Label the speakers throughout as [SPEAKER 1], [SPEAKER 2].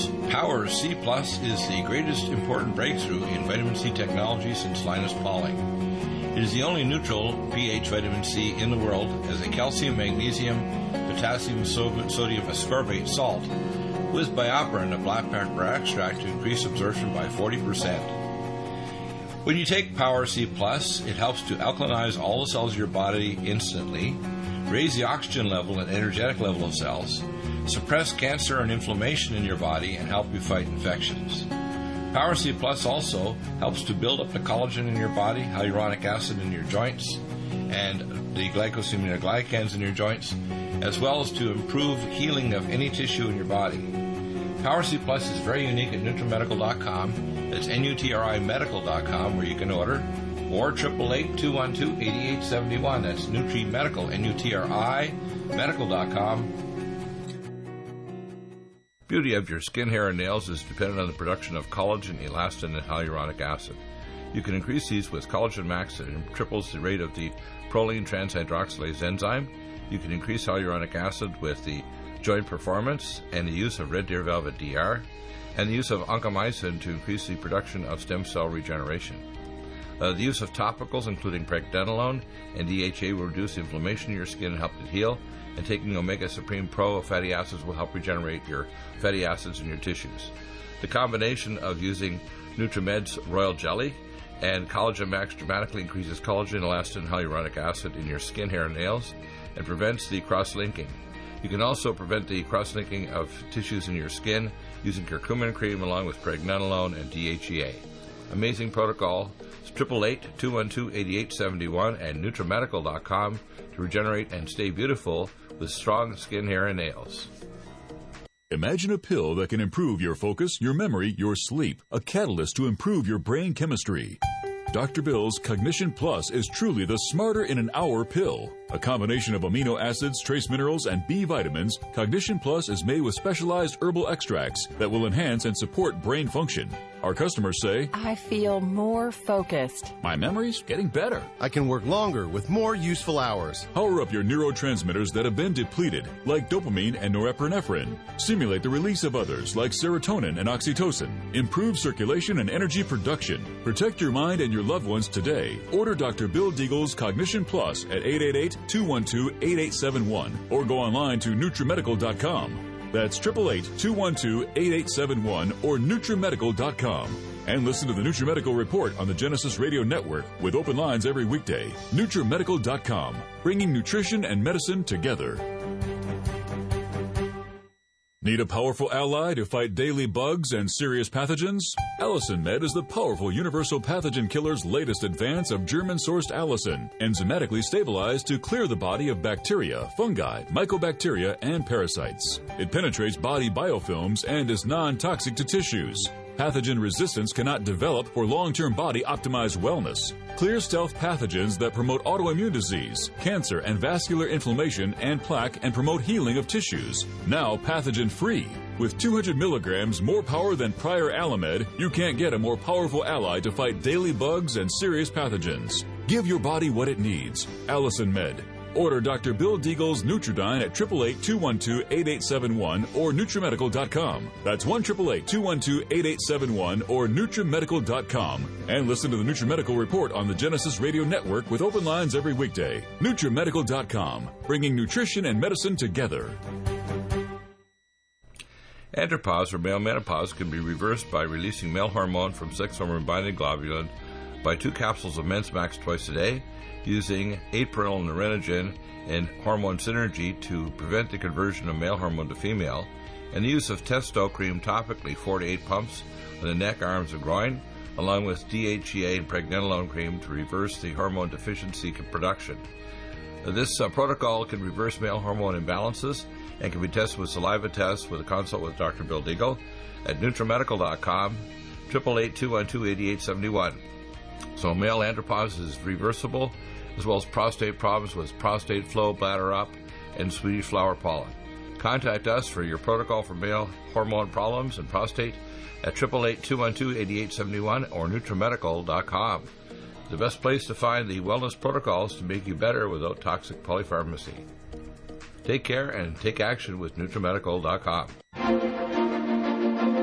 [SPEAKER 1] Pills. Power C Plus is the greatest important breakthrough in vitamin C technology since Linus Pauling. It is the only neutral pH vitamin C in the world as a calcium, magnesium, potassium, sodium ascorbate salt with BioPerine, a black pepper extract to increase absorption by 40%. When you take Power C Plus, it helps to alkalinize all the cells of your body instantly, raise the oxygen level and energetic level of cells, suppress cancer and inflammation in your body, and help you fight infections. Power C Plus also helps to build up the collagen in your body, hyaluronic acid in your joints, and the glycosaminoglycans in your joints, as well as to improve healing of any tissue in your body. Power C Plus is very unique at NutriMedical.com. That's NutriMedical.com, where you can order, or 888-212-8871. That's NutriMedical, N-U-T-R-I, medical.com. Beauty of your skin, hair, and nails is dependent on the production of collagen, elastin, and hyaluronic acid. You can increase these with Collagen Max that triples the rate of the proline transhydroxylase enzyme. You can increase hyaluronic acid with the Joint Performance and the use of Red Deer Velvet DR, and the use of oncomycin to increase the production of stem cell regeneration. The use of topicals, including pregnenolone and DHA, will reduce inflammation in your skin and help it heal, and taking Omega Supreme Pro of fatty acids will help regenerate your fatty acids in your tissues. The combination of using NutriMed's Royal Jelly and Collagen Max dramatically increases collagen, elastin, and hyaluronic acid in your skin, hair, and nails, and prevents the cross-linking. You can also prevent the cross-linking of tissues in your skin using curcumin cream along with pregnenolone and DHEA. Amazing protocol. It's 888-212-8871 and NutriMedical.com to regenerate and stay beautiful with strong skin, hair, and nails.
[SPEAKER 2] Imagine a pill that can improve your focus, your memory, your sleep, a catalyst to improve your brain chemistry. Dr. Bill's Cognition Plus is truly the smarter in an hour pill. A combination of amino acids, trace minerals, and B vitamins, Cognition Plus is made with specialized herbal extracts that will enhance and support brain function. Our customers say,
[SPEAKER 3] I feel more focused.
[SPEAKER 2] My memory's getting better.
[SPEAKER 4] I can work longer with more useful hours.
[SPEAKER 2] Power up your neurotransmitters that have been depleted, like dopamine and norepinephrine. Stimulate the release of others, like serotonin and oxytocin. Improve circulation and energy production. Protect your mind and your loved ones today. Order Dr. Bill Deagle's Cognition Plus at 888-212-8871 or go online to NutriMedical.com. That's 888-212-8871 or NutriMedical.com. And listen to the NutriMedical Report on the Genesis Radio Network with open lines every weekday. NutriMedical.com, bringing nutrition and medicine together. Need a powerful ally to fight daily bugs and serious pathogens? Allicin Med is the powerful universal pathogen killer's latest advance of German-sourced allicin, enzymatically stabilized to clear the body of bacteria, fungi, mycobacteria, and parasites. It penetrates body biofilms and is non-toxic to tissues. Pathogen resistance cannot develop for long-term body-optimized wellness. Clear stealth pathogens that promote autoimmune disease, cancer, and vascular inflammation and plaque and promote healing of tissues. Now pathogen-free. With 200 milligrams more power than prior Alamed, you can't get a more powerful ally to fight daily bugs and serious pathogens. Give your body what it needs. Allicin Med. Order Dr. Bill Deagle's Nutridyne at 888-212-8871 or NutriMedical.com. That's 1-888-212-8871 or NutriMedical.com. And listen to the NutriMedical Report on the Genesis Radio Network with open lines every weekday. NutriMedical.com, bringing nutrition and medicine together.
[SPEAKER 1] Andropause or male menopause can be reversed by releasing male hormone from sex hormone-binding globulin by 2 capsules of Men's Max twice a day, using April Nerinogen and Hormone Synergy to prevent the conversion of male hormone to female, and the use of Testo cream topically 4 to 8 pumps on the neck, arms, and groin, along with DHEA and pregnenolone cream to reverse the hormone deficiency production. This protocol can reverse male hormone imbalances and can be tested with saliva tests with a consult with Dr. Bill Deagle at NutriMedical.com, 888-212-8871. So male andropause is reversible, as well as prostate problems with prostate flow, bladder up, and Swedish flower pollen. Contact us for your protocol for male hormone problems and prostate at 888-212-8871 or NutriMedical.com. The best place to find the wellness protocols to make you better without toxic polypharmacy. Take care and take action with NutriMedical.com.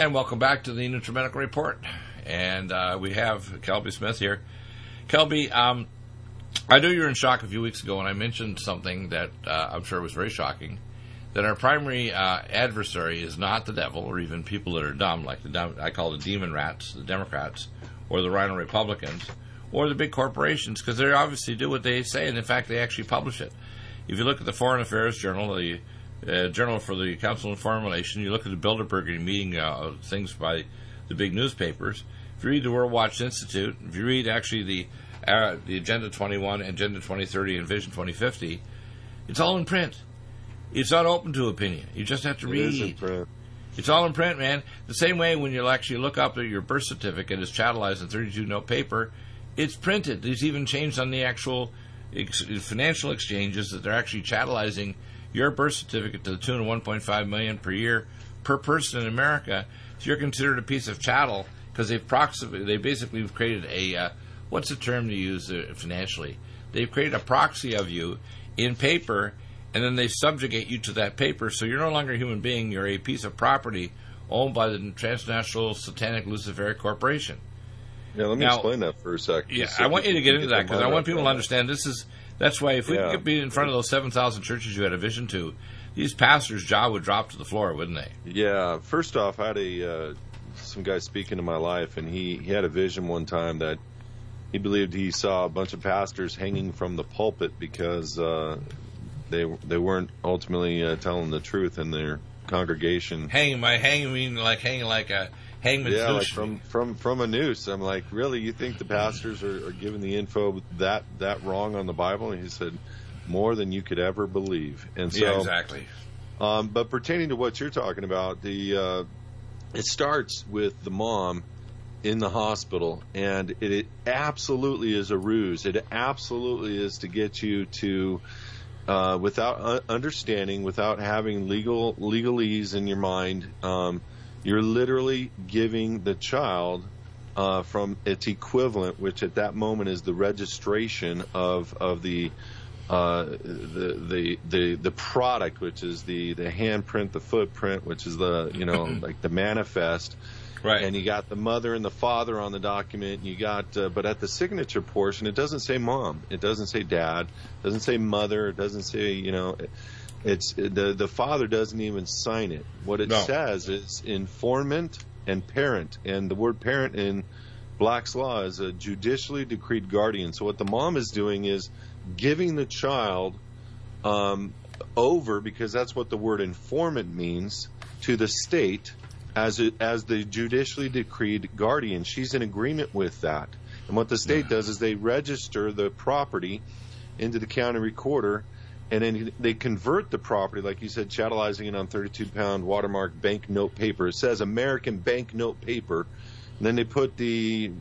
[SPEAKER 1] and welcome back to the NutriMedical Report. And we have Kelby Smith here. Kelby, I know you were in shock a few weeks ago when I mentioned something that I'm sure was very shocking, that our primary adversary is not the devil or even people that are dumb, like I call the demon rats, the Democrats, or the Rhino Republicans, or the big corporations, because they obviously do what they say, and in fact they actually publish it. If you look at the Foreign Affairs Journal, the Journal for the Council on Foreign Relations, you look at the Bilderberg meeting things by the big newspapers, if you read the World Watch Institute, if you read actually the Agenda 21, Agenda 2030, and Vision 2050, it's all in print. It's not open to opinion. You just have to read.
[SPEAKER 5] It is in print.
[SPEAKER 1] It's all in print, man. The same way when you actually look up at your birth certificate, it's chattelized in 32-note paper, it's printed. It's even changed on the actual financial exchanges that they're actually chattelizing your birth certificate to the tune of $1.5 million per year per person in America. So you're considered a piece of chattel because they basically created a what's the term to use financially? They've created a proxy of you in paper, and then they subjugate you to that paper. So you're no longer a human being. You're a piece of property owned by the transnational satanic Luciferic corporation.
[SPEAKER 5] Yeah, let me explain that for a second.
[SPEAKER 1] Yeah, I want you to get into that because I want people to understand that's why if we could be in front of those 7,000 churches you had a vision to, these pastors' jaw would drop to the floor, wouldn't they?
[SPEAKER 5] Yeah. First off, I had some guy speak into my life, and he had a vision one time that he believed he saw a bunch of pastors hanging from the pulpit because they weren't ultimately telling the truth in their congregation.
[SPEAKER 1] Hanging like a hangman's noose.
[SPEAKER 5] Yeah, like from a noose. I'm like, really? You think the pastors are giving the info that wrong on the Bible? And he said, more than you could ever believe. And so,
[SPEAKER 1] yeah, exactly.
[SPEAKER 5] But pertaining to what you're talking about, it starts with the mom in the hospital, and it absolutely is a ruse. It absolutely is to get you to, without understanding, without having legalese in your mind, you're literally giving the child from its equivalent, which at that moment is the registration of the product, which is the handprint, the footprint, which is the like the manifest.
[SPEAKER 1] Right.
[SPEAKER 5] And you got the mother and the father on the document. You got, but at the signature portion, it doesn't say mom. It doesn't say dad. It doesn't say mother. It doesn't say, it's the father doesn't even sign it. What it says is informant and parent. And the word parent in Black's Law is a judicially decreed guardian. So what the mom is doing is giving the child over, because that's what the word informant means, to the state as the judicially decreed guardian. She's in agreement with that. And what the state does is they register the property into the county recorder, and then they convert the property, like you said, chattelizing it on 32-pound watermark banknote paper. It says American banknote paper. And then they put the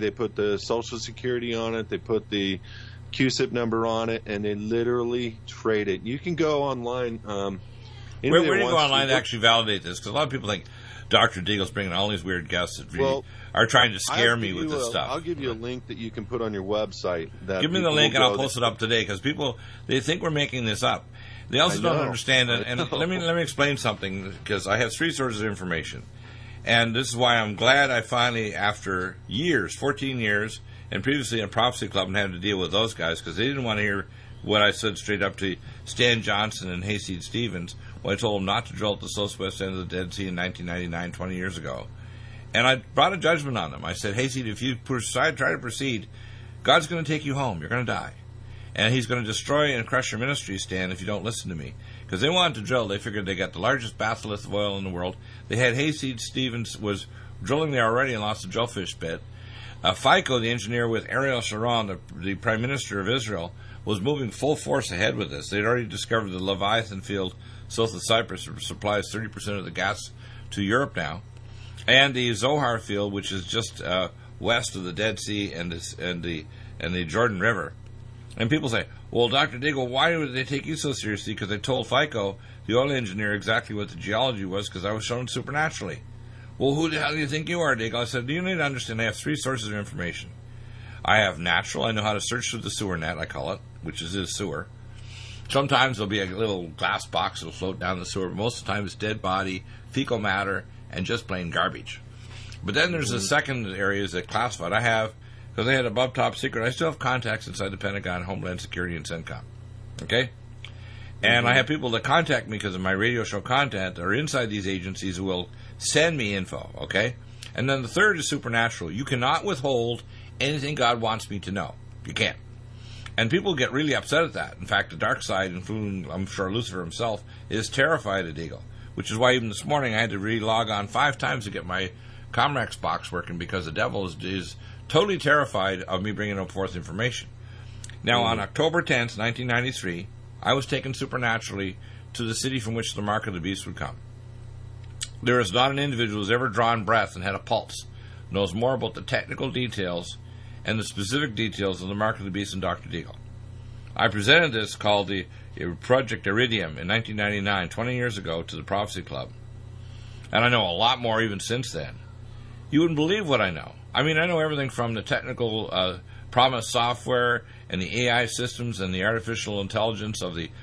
[SPEAKER 5] Social Security on it. They put the QSIP number on it, and they literally trade it. You can go online.
[SPEAKER 1] Where do you go online to actually validate this? Because a lot of people think Dr. Deagle's bringing all these weird guests that are trying to scare me with this stuff.
[SPEAKER 5] I'll give you a link that you can put on your website.
[SPEAKER 1] Give me the link and I'll post it up today, because people, they think we're making this up. They also don't understand it. And let me explain something, because I have 3 sources of information. And this is why I'm glad I finally, after years, 14 years, and previously in a Prophecy Club, and had to deal with those guys, because they didn't want to hear what I said straight up to Stan Johnson and Hayseed Stevens when I told them not to drill at the southwest end of the Dead Sea in 1999, 20 years ago. And I brought a judgment on them. I said, Hayseed, if you try to proceed, God's going to take you home. You're going to die. And he's going to destroy and crush your ministry, Stan, if you don't listen to me. Because they wanted to drill. They figured they got the largest batholith of oil in the world. They had Hayseed Stevens was drilling there already and lost the drillfish bit. FICO, the engineer with Ariel Sharon, the Prime Minister of Israel, was moving full force ahead with this. They'd already discovered the Leviathan field south of Cyprus, which supplies 30% of the gas to Europe now, and the Zohar field, which is just west of the Dead Sea and the Jordan River. And people say, well, Dr. Deagle, why would they take you so seriously? Because I told FICO, the oil engineer, exactly what the geology was, because I was shown supernaturally. Well, who the hell do you think you are, Deagle? I said, you need to understand I have 3 sources of information. I have natural. I know how to search through the sewer net, I call it, which is a sewer. Sometimes there'll be a little glass box that'll float down the sewer, but most of the time it's dead body, fecal matter, and just plain garbage. But then there's the second areas that classified. I have, because I had above top secret, I still have contacts inside the Pentagon, Homeland Security, and CENTCOM. Okay? And I have people that contact me because of my radio show content that are inside these agencies who will send me info. Okay? And then the third is supernatural. You cannot withhold anything God wants me to know. You can't. And people get really upset at that. In fact, the dark side, including, I'm sure, Lucifer himself, is terrified of Deagle. Which is why even this morning I had to re-log on 5 times to get my Comrex box working, because the devil is totally terrified of me bringing up forth information. Now, on October 10th, 1993, I was taken supernaturally to the city from which the mark of the beast would come. There is not an individual who has ever drawn breath and had a pulse, knows more about the technical details and the specific details of the mark of the beast than Dr. Deagle. I presented this, called the Project Iridium, in 1999, 20 years ago, to the Prophecy Club. And I know a lot more even since then. You wouldn't believe what I know. I mean, I know everything from the technical promise software and the AI systems and the artificial intelligence of the,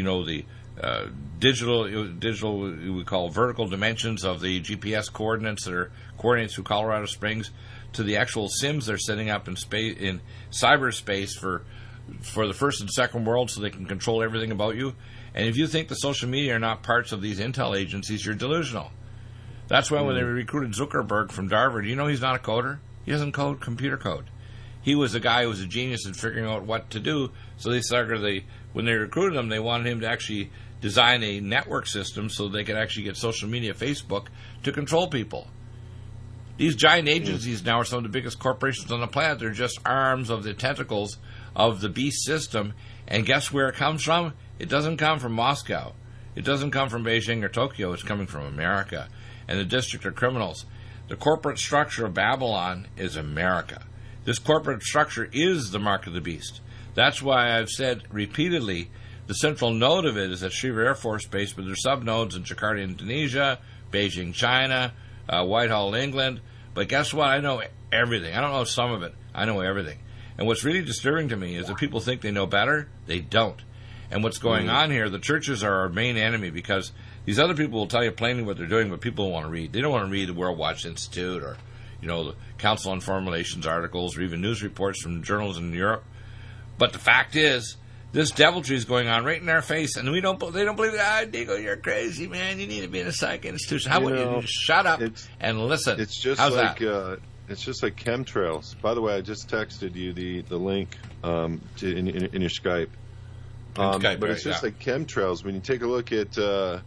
[SPEAKER 1] digital we call vertical dimensions of the GPS coordinates that are coordinates through Colorado Springs, to the actual SIMs they're setting up in space, in cyberspace for the first and second world, so they can control everything about you. And if you think the social media are not parts of these intel agencies, you're delusional. That's why when they recruited Zuckerberg from Harvard, you know he's not a coder. He doesn't code computer code. He was a guy who was a genius in figuring out what to do. So when they recruited him, they wanted him to actually design a network system so they could actually get social media, Facebook, to control people. These giant agencies now are some of the biggest corporations on the planet. They're just arms of the tentacles of the beast system. And guess where it comes from? It doesn't come from Moscow. It doesn't come from Beijing or Tokyo. It's coming from America and the District of Criminals. The corporate structure of Babylon is America. This corporate structure is the mark of the beast. That's why I've said repeatedly the central node of it is at Schriever Air Force Base, but there's sub-nodes in Jakarta, Indonesia, Beijing, China, Whitehall, England. But guess what? I know everything. I don't know some of it. I know everything. And what's really disturbing to me is that people think they know better. They don't. And what's going on here, the churches are our main enemy, because these other people will tell you plainly what they're doing, but people don't want to read. They don't want to read the World Watch Institute or, the Council on Foreign Relations articles or even news reports from journals in Europe. But the fact is, this deviltry is going on right in our face, and they don't believe it. Deagle, you're crazy, man. You need to be in a psych institution. How would you just shut up and listen?
[SPEAKER 5] It's just it's just like chemtrails. By the way, I just texted you the link in your Skype. But it's just like chemtrails. When you take a look at,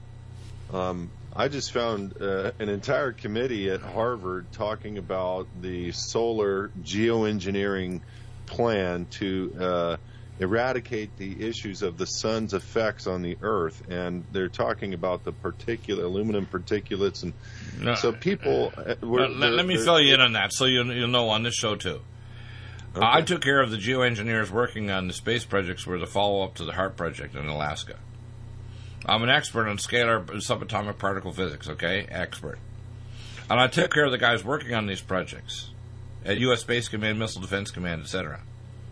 [SPEAKER 5] I just found an entire committee at Harvard talking about the solar geoengineering plan to eradicate the issues of the sun's effects on the Earth, and they're talking about the aluminum particulates, and so people.
[SPEAKER 1] Let me fill you in on that, so you'll know on this show too. Okay. I took care of the geoengineers working on the space projects were the follow-up to the HARP project in Alaska. I'm an expert on scalar subatomic particle physics, okay? Expert. And I took care of the guys working on these projects at U.S. Space Command, Missile Defense Command, etc.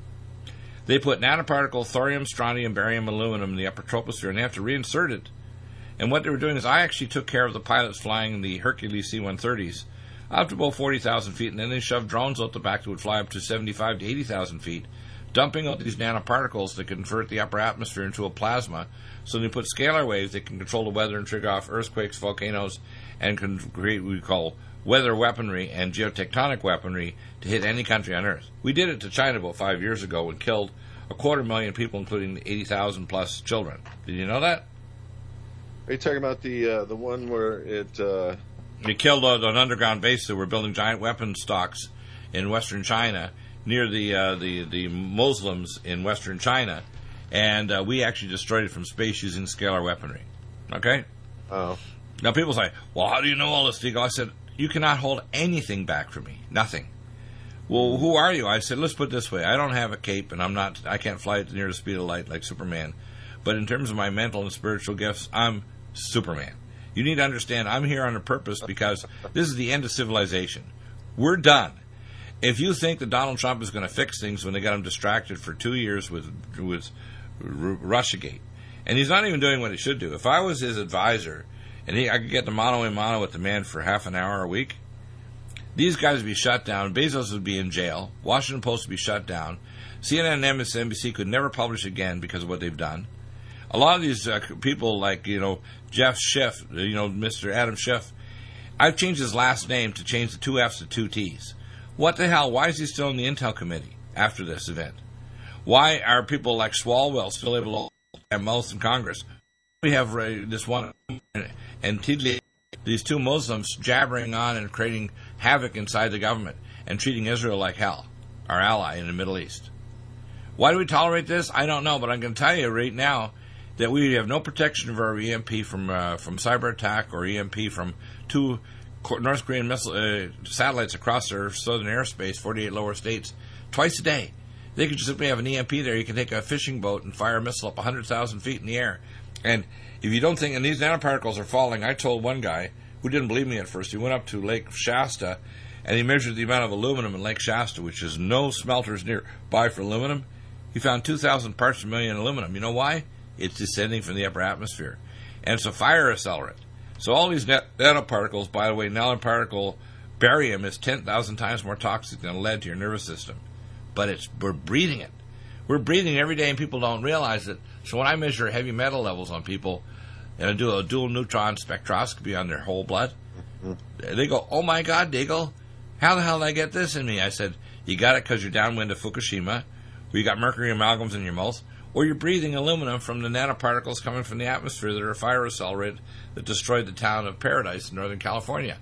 [SPEAKER 1] They put nanoparticle thorium, strontium, barium, aluminum in the upper troposphere, and they have to reinsert it. And what they were doing is I actually took care of the pilots flying the Hercules C-130s up to about 40,000 feet, and then they shoved drones out the back that would fly up to 75 to 80,000 feet, dumping out these nanoparticles that convert the upper atmosphere into a plasma. So they put scalar waves that can control the weather and trigger off earthquakes, volcanoes, and can create what we call weather weaponry and geotectonic weaponry to hit any country on Earth. We did it to China about 5 years ago and killed 250,000 people, including 80,000 plus children. Did you know that?
[SPEAKER 5] Are you talking about the one where it...
[SPEAKER 1] They killed an underground base that were building giant weapon stocks in western China near the Muslims in western China, and we actually destroyed it from space using scalar weaponry. Okay?
[SPEAKER 5] Oh.
[SPEAKER 1] Now people say, well, how do you know all this, Deagle? I said, you cannot hold anything back from me. Nothing. Well, who are you? I said, let's put it this way. I don't have a cape, and I can't fly at the near the speed of light like Superman. But in terms of my mental and spiritual gifts, I'm Superman. You need to understand I'm here on a purpose because this is the end of civilization. We're done. If you think that Donald Trump is going to fix things when they got him distracted for 2 years with Russiagate, and he's not even doing what he should do. If I was his advisor and I could get the mano-a-mano with the man for half an hour a week, these guys would be shut down. Bezos would be in jail. Washington Post would be shut down. CNN and MSNBC could never publish again because of what they've done. A lot of these people, like, Jeff Schiff, Mr. Adam Schiff, I've changed his last name to change the 2 F's to 2 T's. What the hell? Why is he still in the Intel Committee after this event? Why are people like Swalwell still able to have mouths in Congress? We have this one and Tidley, these 2 Muslims jabbering on and creating havoc inside the government and treating Israel like hell, our ally in the Middle East. Why do we tolerate this? I don't know, but I'm going to tell you right now that we have no protection of our EMP from cyber attack or EMP from 2 North Korean missile satellites across their southern airspace, 48 lower states, twice a day. They could just simply have an EMP there. You can take a fishing boat and fire a missile up 100,000 feet in the air. And if you don't think, and these nanoparticles are falling, I told one guy who didn't believe me at first, he went up to Lake Shasta and he measured the amount of aluminum in Lake Shasta, which is no smelters nearby for aluminum. He found 2,000 parts per million aluminum. You know why? It's descending from the upper atmosphere. And it's a fire accelerant. So all these nanoparticles, by the way, nanoparticle barium is 10,000 times more toxic than lead to your nervous system. But we're breathing it. We're breathing it every day and people don't realize it. So when I measure heavy metal levels on people and I do a dual neutron spectroscopy on their whole blood, they go, "Oh my God, Deagle, how the hell did I get this in me?" I said, "You got it because you're downwind of Fukushima, or you got mercury amalgams in your mouth, or you're breathing aluminum from the nanoparticles coming from the atmosphere that are a fire accelerant that destroyed the town of Paradise in Northern California."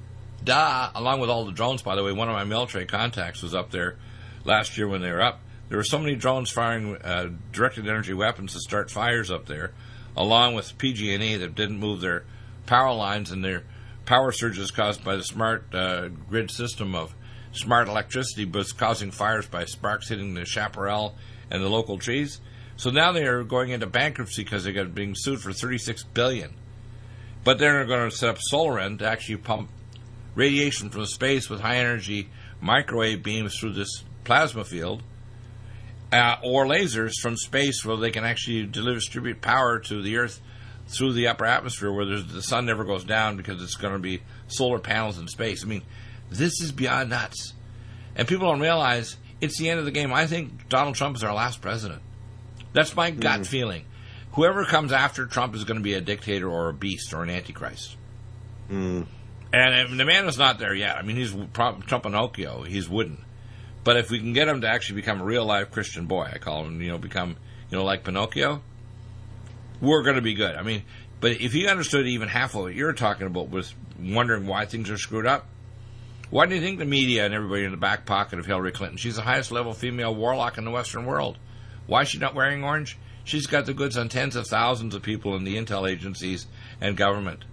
[SPEAKER 1] Duh! Along with all the drones, by the way, one of my military contacts was up there last year when they were up. There were so many drones firing directed energy weapons to start fires up there, along with PG&E that didn't move their power lines, and their power surges caused by the smart grid system of smart electricity was causing fires by sparks hitting the chaparral and the local trees. So now they are going into bankruptcy because they're being sued for $36 billion. But they're going to set up SolarEnd to actually pump radiation from space with high-energy microwave beams through this plasma field, or lasers from space where they can actually distribute power to the Earth through the upper atmosphere where the sun never goes down because it's going to be solar panels in space. I mean, this is beyond nuts. And people don't realize it's the end of the game. I think Donald Trump is our last president. That's my gut feeling. Whoever comes after Trump is going to be a dictator or a beast or an antichrist. And the man is not there yet. I mean, he's Trump Pinocchio. He's wooden. But if we can get him to actually become a real live Christian boy, I call him, become, like Pinocchio, we're going to be good. I mean, but if he understood even half of what you're talking about was wondering why things are screwed up, why do you think the media and everybody in the back pocket of Hillary Clinton? She's the highest level female warlock in the Western world. Why is she not wearing orange? She's got the goods on tens of thousands of people in the intel agencies and government.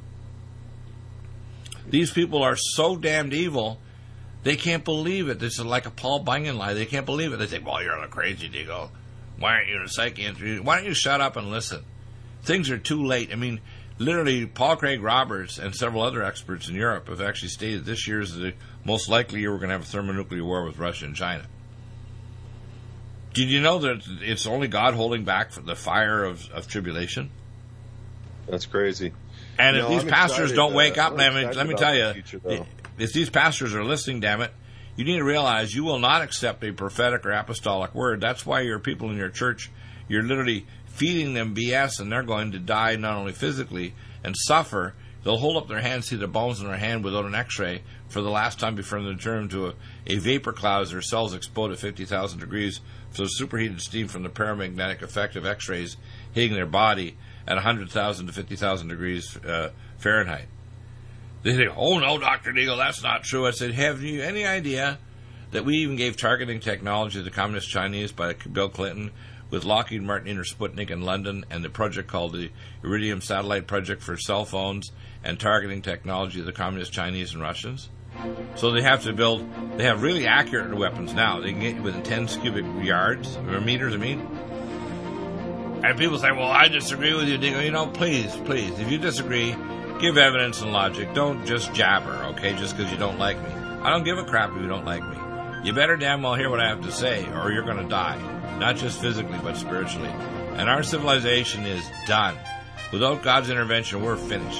[SPEAKER 1] These people are so damned evil, they can't believe it. This is like a Paul Bunyan lie. They can't believe it. They say, "Well, you're crazy, Deagle. Why aren't you a psychiatrist? Why don't you shut up and listen?" Things are too late. I mean, literally, Paul Craig Roberts and several other experts in Europe have actually stated this year is the most likely year we're going to have a thermonuclear war with Russia and China. Did you know that it's only God holding back the fire of tribulation?
[SPEAKER 5] That's crazy.
[SPEAKER 1] And if these pastors don't wake up, let me tell you, if these pastors are listening, damn it, you need to realize you will not accept a prophetic or apostolic word. That's why your people in your church, you're literally feeding them BS, and they're going to die not only physically and suffer. They'll hold up their hands, see the bones in their hand without an x-ray for the last time before they turn to a vapor cloud as their cells explode at 50,000 degrees for the superheated steam from the paramagnetic effect of x-rays hitting their body at 100,000 to 50,000 degrees Fahrenheit. They say, "Oh no, Dr. Deagle, that's not true." I said, "Have you any idea that we even gave targeting technology to the Communist Chinese by Bill Clinton with Lockheed Martin Inter Sputnik in London and the project called the Iridium Satellite Project for cell phones and targeting technology of the Communist Chinese and Russians?" So they have really accurate weapons now. They can get within 10 cubic yards, or meters, And people say, "Well, I disagree with you, Deagle." Please, if you disagree, give evidence and logic. Don't just jabber, okay, just because you don't like me. I don't give a crap if you don't like me. You better damn well hear what I have to say, or you're going to die. Not just physically, but spiritually. And our civilization is done. Without God's intervention, we're finished.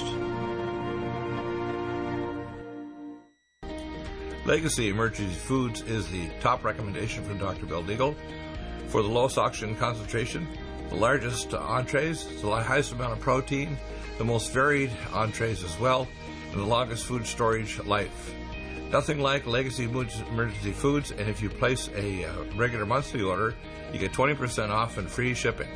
[SPEAKER 1] Legacy Emergency Foods is the top recommendation from Dr. Bill Deagle for the lowest oxygen concentration, the largest entrees, the highest amount of protein, the most varied entrees as well, and the longest food storage life. Nothing like Legacy Emergency Foods, and if you place a regular monthly order, you get 20% off and free shipping.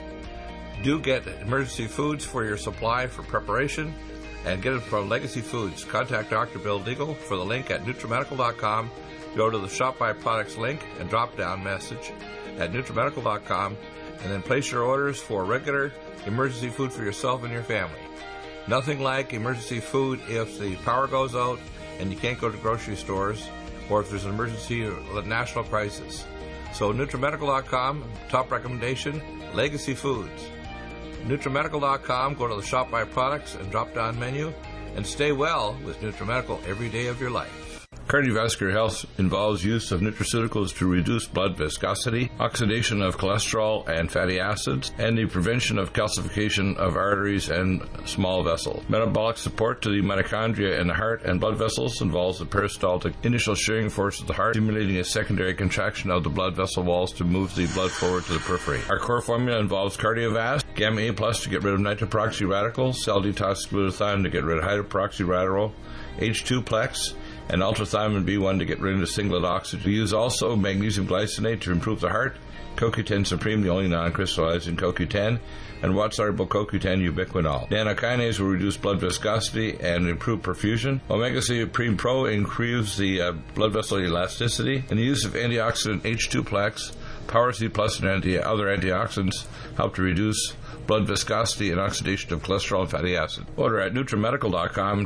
[SPEAKER 1] Do get Emergency Foods for your supply for preparation, and get it from Legacy Foods. Contact Dr. Bill Deagle for the link at NutriMedical.com. Go to the Shop by Products link and drop down message at NutriMedical.com, and then place your orders for regular emergency food for yourself and your family. Nothing like emergency food if the power goes out and you can't go to grocery stores, or if there's an emergency or national crisis. So NutriMedical.com, top recommendation, Legacy Foods. NutriMedical.com, go to the Shop by Products and drop down menu, and stay well with NutriMedical every day of your life. Cardiovascular health involves use of nutraceuticals to reduce blood viscosity, oxidation of cholesterol and fatty acids, and the prevention of calcification of arteries and small vessels. Metabolic support to the mitochondria in the heart and blood vessels involves the peristaltic initial shearing force of the heart, stimulating a secondary contraction of the blood vessel walls to move the blood forward to the periphery. Our core formula involves Cardiovasc, Gamma A Plus to get rid of nitroperoxy radicals, Cell Detox Glutathione to get rid of hydroperoxy radical, H2 Plex, and ultrathymine B1 to get rid of the singlet oxygen. We use also magnesium glycinate to improve the heart, CoQ10 Supreme, the only non-crystallizing CoQ10, and water-soluble CoQ10 ubiquinol. Nanokinase will reduce blood viscosity and improve perfusion. Omega-3 Supreme Pro improves the blood vessel elasticity, and the use of antioxidant H2 Plex, Power C Plus, and other antioxidants help to reduce blood viscosity and oxidation of cholesterol and fatty acid. Order at NutriMedical.com,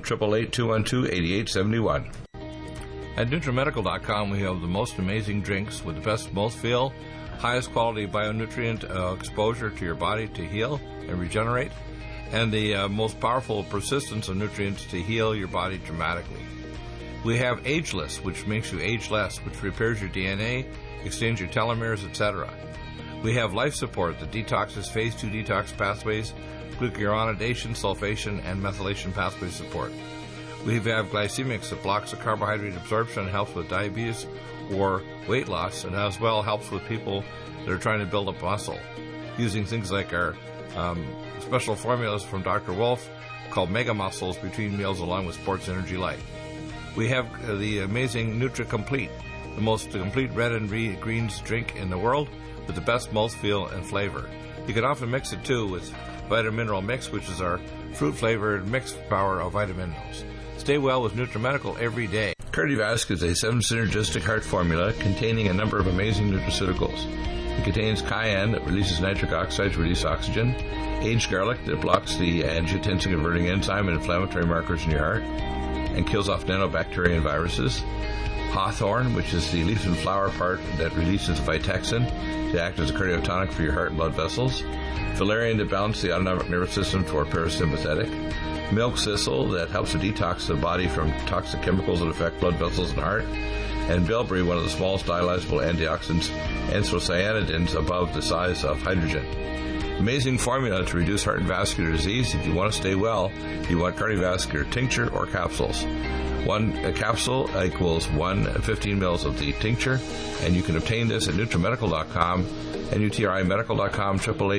[SPEAKER 1] 888-212-8871. At NutriMedical.com, we have the most amazing drinks with the best mouthfeel, highest quality bionutrient exposure to your body to heal and regenerate, and the most powerful persistence of nutrients to heal your body dramatically. We have Ageless, which makes you age less, which repairs your DNA, extends your telomeres, etc. We have Life Support that detoxes phase 2 detox pathways, glucuronidation, sulfation, and methylation pathway support. We have Glycemics that blocks the carbohydrate absorption and helps with diabetes or weight loss, and as well helps with people that are trying to build up muscle, using things like our special formulas from Dr. Wolf called Mega Muscles between meals along with Sports Energy Light. We have the amazing NutriComplete, the most complete red and greens drink in the world with the best mouthfeel and flavor. You can often mix it too with Vitamin Mineral Mix, which is our fruit-flavored mixed power of vitamin minerals. Stay well with NutriMedical every day. Cardiovasc is a 7-synergistic heart formula containing a number of amazing nutraceuticals. It contains cayenne that releases nitric oxide to release oxygen, aged garlic that blocks the angiotensin-converting enzyme and inflammatory markers in your heart and kills off nanobacteria and viruses, hawthorn, which is the leaf and flower part that releases Vitexin to act as a cardiotonic for your heart and blood vessels, valerian to balance the autonomic nervous system to our parasympathetic, milk thistle that helps to detox the body from toxic chemicals that affect blood vessels and heart, and bilberry, one of the smallest dialyzable antioxidants, anthocyanidins above the size of hydrogen. Amazing formula to reduce heart and vascular disease. If you want to stay well, you want cardiovascular tincture or capsules. One capsule equals 15 mils of the tincture, and you can obtain this at NutriMedical.com and NutriMedical.com,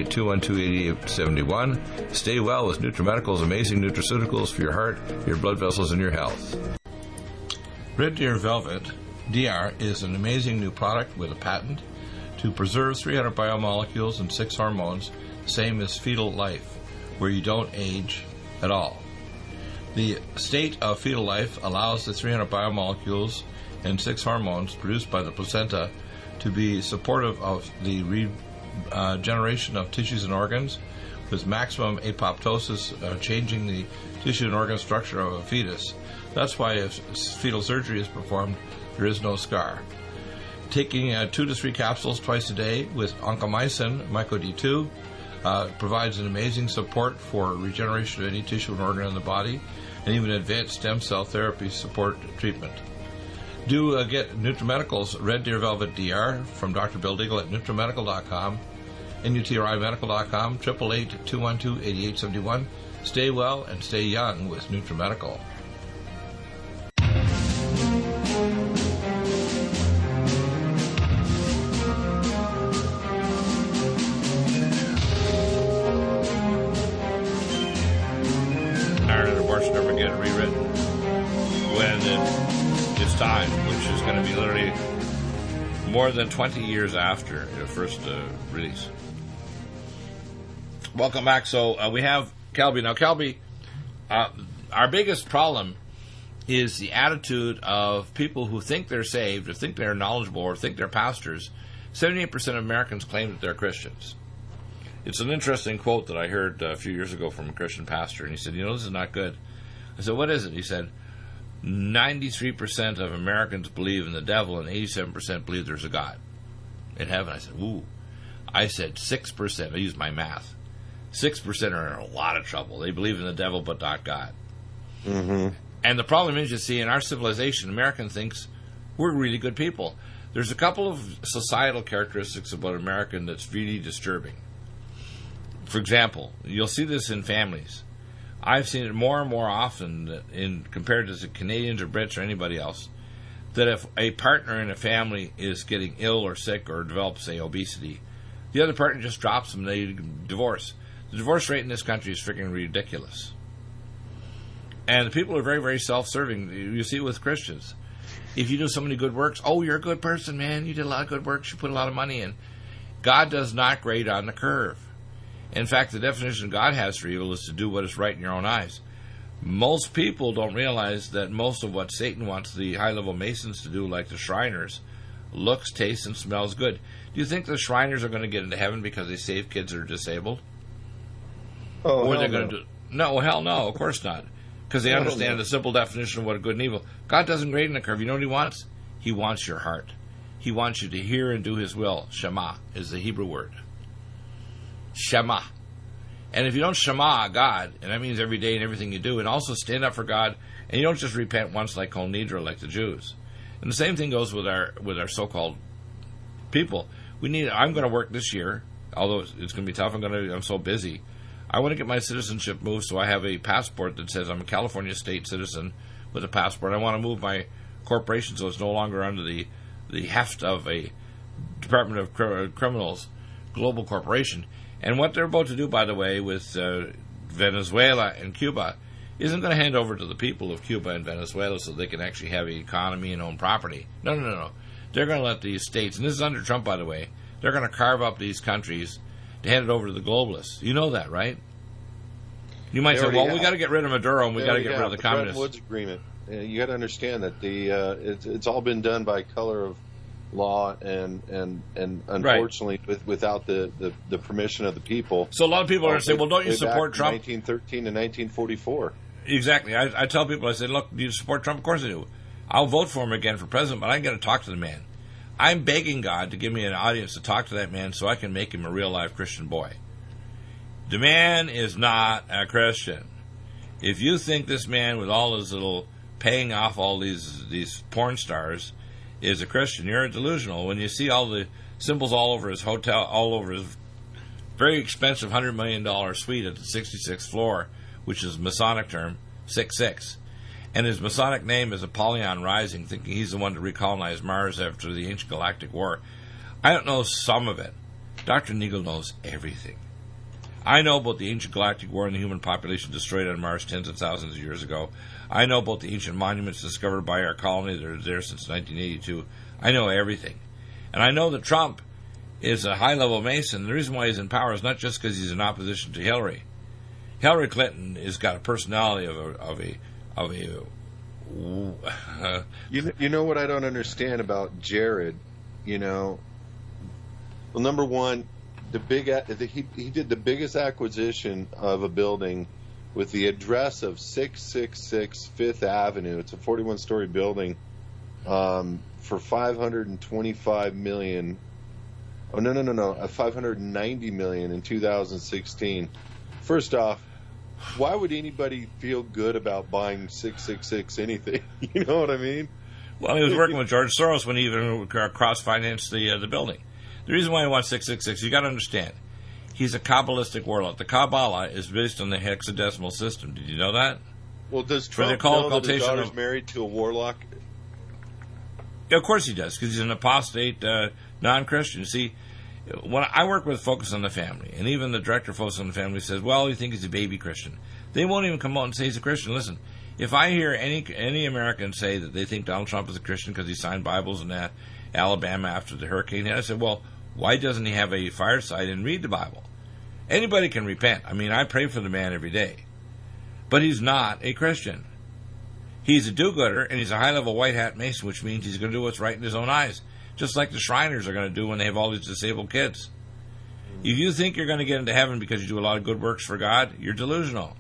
[SPEAKER 1] 888-212-8871. Stay well with NutriMedical's amazing nutraceuticals for your heart, your blood vessels, and your health. Red Deer Velvet DR is an amazing new product with a patent to preserve 300 biomolecules and 6 hormones, same as fetal life, where you don't age at all. The state of fetal life allows the 300 biomolecules and 6 hormones produced by the placenta to be supportive of the regeneration of tissues and organs, with maximum apoptosis, changing the tissue and organ structure of a fetus. That's why if fetal surgery is performed, there is no scar. Taking 2 to 3 capsules twice a day with oncomycin, MycoD2, provides an amazing support for regeneration of any tissue and organ in the body, and even advanced stem cell therapy support treatment. Do get NutriMedical's Red Deer Velvet DR from Dr. Bill Deagle at NutriMedical.com. NUTRIMedical.com, 888-212-8871. Stay well and stay young with NutriMedical. Abortion never get rewritten when it's time, which is going to be literally more than 20 years after the first release. Welcome back. So we have Kelby. Now, Kelby, our biggest problem is the attitude of people who think they're saved or think they're knowledgeable or think they're pastors. 78% of Americans claim that they're Christians. It's an interesting quote that I heard a few years ago from a Christian pastor, and he said, this is not good. I said, what is it? He said, 93% of Americans believe in the devil and 87% believe there's a God in heaven. I said, ooh. I said 6%. I used my math. 6% are in a lot of trouble. They believe in the devil but not God.
[SPEAKER 5] Mm-hmm.
[SPEAKER 1] And the problem is, you see, in our civilization, American thinks we're really good people. There's a couple of societal characteristics about American that's really disturbing. For example, you'll see this in families. I've seen it more and more often compared to the Canadians or Brits or anybody else, that if a partner in a family is getting ill or sick or develops, say, obesity, the other partner just drops them and they divorce. The divorce rate in this country is freaking ridiculous. And the people are very, very self-serving. You see it with Christians. If you do so many good works, oh, you're a good person, man. You did a lot of good works. You put a lot of money in. God does not grade on the curve. In fact, the definition God has for evil is to do what is right in your own eyes. Most people don't realize that most of what Satan wants the high-level Masons to do, like the Shriners, looks, tastes, and smells good. Do you think the Shriners are going to get into heaven because they save kids that are disabled?
[SPEAKER 5] Oh,
[SPEAKER 1] or they're going to do? No, hell no, of course not. Because they understand the simple definition of what a good and evil. God doesn't grade in the curve. You know what He wants? He wants your heart. He wants you to hear and do His will. Shema is the Hebrew word. Shema. And if you don't Shema God, and that means every day and everything you do, and also stand up for God, and you don't just repent once like Kol Nidre, like the Jews. And the same thing goes with our so-called people. I'm going to work this year, although it's going to be tough. I'm so busy. I want to get my citizenship moved, so I have a passport that says I'm a California state citizen with a passport. I want to move my corporation so it's no longer under the heft of a Department of Criminals global corporation. And what they're about to do, by the way, with Venezuela and Cuba isn't going to hand over to the people of Cuba and Venezuela so they can actually have an economy and own property. No. They're going to let these states, and this is under Trump, by the way, they're going to carve up these countries to hand it over to the globalists. You know that, right? You might say, well, we got to get rid of Maduro and we got to get rid of the communists.
[SPEAKER 5] The Bretton Woods Agreement. You got to understand that it's all been done by color of law and unfortunately without the permission of the people.
[SPEAKER 1] So a lot of people are going to say, well, don't you support Trump?
[SPEAKER 5] 1913 and 1944.
[SPEAKER 1] Exactly. I tell people, I say, look, do you support Trump? Of course I do. I'll vote for him again for president, but I ain't going to talk to the man. I'm begging God to give me an audience to talk to that man so I can make him a real-life Christian boy. The man is not a Christian. If you think this man with all his little paying off all these porn stars is a Christian, you're delusional. When you see all the symbols all over his hotel, all over his very expensive $100 million suite at the 66th floor, which is a Masonic term, 66. And his Masonic name is Apollyon Rising, thinking he's the one to recolonize Mars after the ancient galactic war. I don't know some of it. Dr. Nagel knows everything. I know about the ancient galactic war and the human population destroyed on Mars tens of thousands of years ago. I know about the ancient monuments discovered by our colony that are there since 1982. I know everything. And I know that Trump is a high-level Mason. The reason why he's in power is not just because he's in opposition to Hillary. Hillary Clinton has got a personality of a
[SPEAKER 5] you know what I don't understand about Jared? Well, number one, he did the biggest acquisition of a building with the address of 666 Fifth Avenue. It's a 41-story building for $525 million. Oh, no, $590 million in 2016. First off, why would anybody feel good about buying 666 anything? You know what I mean?
[SPEAKER 1] Well, he was working with George Soros when he even cross-financed the building. The reason why he wants 666, you got to understand, He's a Kabbalistic warlock. The Kabbalah is based on the hexadecimal system. Did you know that?
[SPEAKER 5] Well, does
[SPEAKER 1] For the
[SPEAKER 5] Trump know that his
[SPEAKER 1] occultation
[SPEAKER 5] daughter's
[SPEAKER 1] of-
[SPEAKER 5] married to a warlock?
[SPEAKER 1] Yeah, of course he does, because he's an apostate non-Christian. See, when I work with Focus on the Family, and even the director of Focus on the Family says, well, you think he's a baby Christian. They won't even come out and say he's a Christian. Listen, if I hear any American say that they think Donald Trump is a Christian because he signed Bibles in Alabama after the hurricane hit, I said, well, why doesn't he have a fireside and read the Bible? Anybody can repent. I mean, I pray for the man every day. But he's not a Christian. He's a do-gooder, and he's a high-level white hat Mason, which means he's going to do what's right in his own eyes, just like the Shriners are going to do when they have all these disabled kids. If you think you're going to get into heaven because you do a lot of good works for God, you're delusional.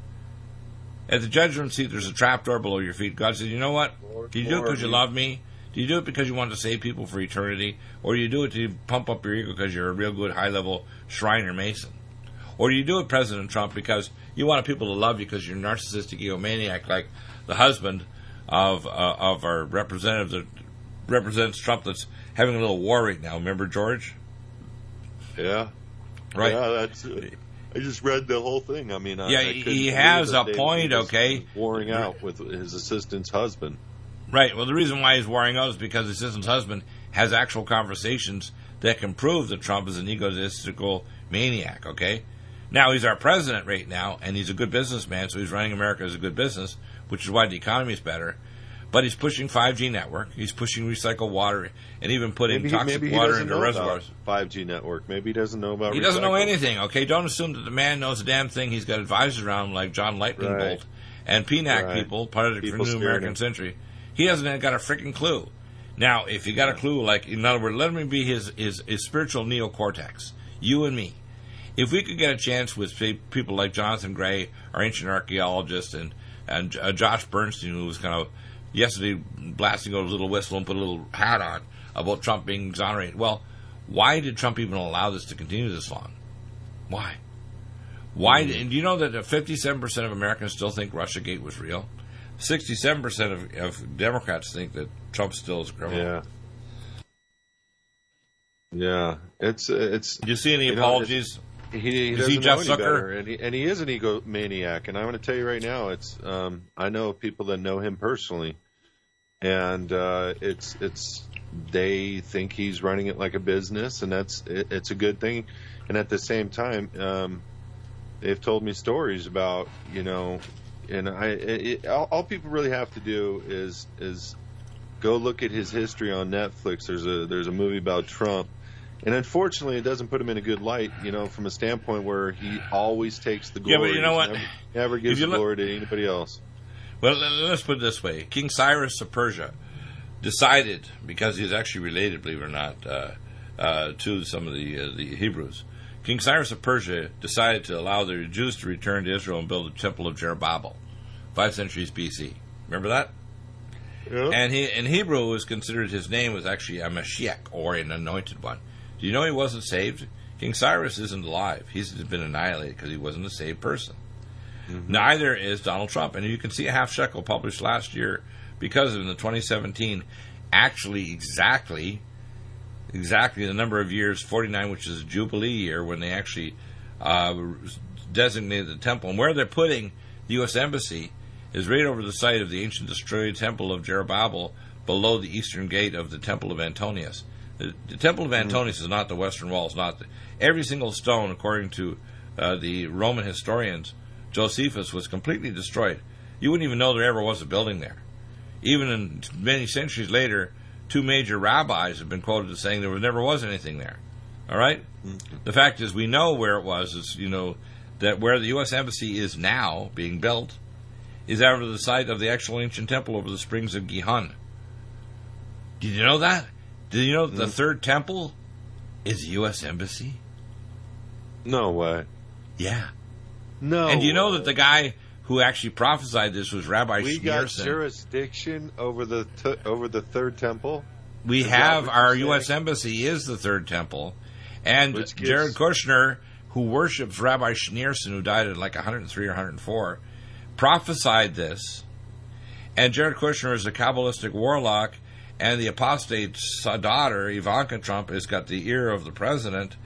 [SPEAKER 1] At the judgment seat, there's a trapdoor below your feet. God says, you know what? Do you do it because you love me? Do you do it because you want to save people for eternity? Or do you do it to pump up your ego because you're a real good high-level Shriner Mason? Or do you do it, President Trump, because you want people to love you because you're a narcissistic egomaniac like the husband of our representative that represents Trump that's having a little war right now. Remember, George?
[SPEAKER 5] Yeah.
[SPEAKER 1] Right.
[SPEAKER 5] Yeah, that's. I just read the whole thing. I mean,
[SPEAKER 1] yeah,
[SPEAKER 5] I couldn't
[SPEAKER 1] he
[SPEAKER 5] believe
[SPEAKER 1] has
[SPEAKER 5] that
[SPEAKER 1] a point,
[SPEAKER 5] he was
[SPEAKER 1] okay?
[SPEAKER 5] Warring out with his assistant's husband.
[SPEAKER 1] Right. Well, the reason why he's warring out is because his assistant's husband has actual conversations that can prove that Trump is an egotistical maniac, okay? Now, he's our president right now, and he's a good businessman, so he's running America as a good business, which is why the economy is better. But he's pushing 5G network. He's pushing recycled water and even putting toxic water into reservoirs.
[SPEAKER 5] 5G network. Maybe he doesn't know about.
[SPEAKER 1] He doesn't know anything. Okay, don't assume that the man knows a damn thing. He's got advisors around him like John Lightning Bolt and PNAC people, part of the New American Century. He hasn't got a freaking clue. Now, if you got a clue, like in other words, let him be his spiritual neocortex. You and me. If we could get a chance with people like Jonathan Gray, our ancient archaeologist, and Josh Bernstein, who was kind of yesterday blasting out his little whistle and put a little hat on about Trump being exonerated. Well, why did Trump even allow this to continue this long? Why? And do you know that 57% of Americans still think Russiagate was real? 67% of Democrats think that Trump still is a criminal.
[SPEAKER 5] Yeah. It's. Do
[SPEAKER 1] you see any apologies?
[SPEAKER 5] He doesn't know any better, and he is an egomaniac. And I'm going to tell you right now, it's. I know people that know him personally, and it's. They think he's running it like a business, and it's a good thing. And at the same time, they've told me stories about and all people really have to do is go look at his history on Netflix. There's a movie about Trump. And unfortunately, it doesn't put him in a good light, from a standpoint where he always takes the glory.
[SPEAKER 1] Yeah, but you know what?
[SPEAKER 5] Never gives glory to anybody else.
[SPEAKER 1] Well, let's put it this way. King Cyrus of Persia decided, because he's actually related, believe it or not, to some of the Hebrews, King Cyrus of Persia decided to allow the Jews to return to Israel and build the Temple of Zerubbabel, 5 centuries BC. Remember that? Yeah. And in Hebrew, it was considered his name was actually a Mashiach, or an anointed one. Do you know he wasn't saved? King Cyrus isn't alive. He's been annihilated because he wasn't a saved person. Mm-hmm. Neither is Donald Trump. And you can see a half shekel published last year because in the 2017, actually exactly the number of years, 49, which is a Jubilee year, when they actually designated the temple. And where they're putting the U.S. Embassy is right over the site of the ancient destroyed Temple of Zerubbabel, below the eastern gate of the Temple of Antonius. The Temple of Antonius is not the Western Wall. It's not every single stone, according to the Roman historians. Josephus was completely destroyed. You wouldn't even know there ever was a building there. Even in many centuries later, 2 major rabbis have been quoted as saying there never was anything there. All right? Mm-hmm. The fact is, we know where it was. Is that where the U.S. Embassy is now being built is over the site of the actual ancient temple over the springs of Gihon. Did you know that? Did you know that the third temple is the U.S. Embassy?
[SPEAKER 5] No way.
[SPEAKER 1] Yeah.
[SPEAKER 5] No.
[SPEAKER 1] And do you know that the guy who actually prophesied this was Rabbi Schneerson?
[SPEAKER 5] We got jurisdiction over the third temple?
[SPEAKER 1] We have our U.S. Embassy is the third temple. And Jared Kushner, who worships Rabbi Schneerson, who died at like 103 or 104, prophesied this. And Jared Kushner is a Kabbalistic warlock. And the apostate's daughter, Ivanka Trump, has got the ear of the president.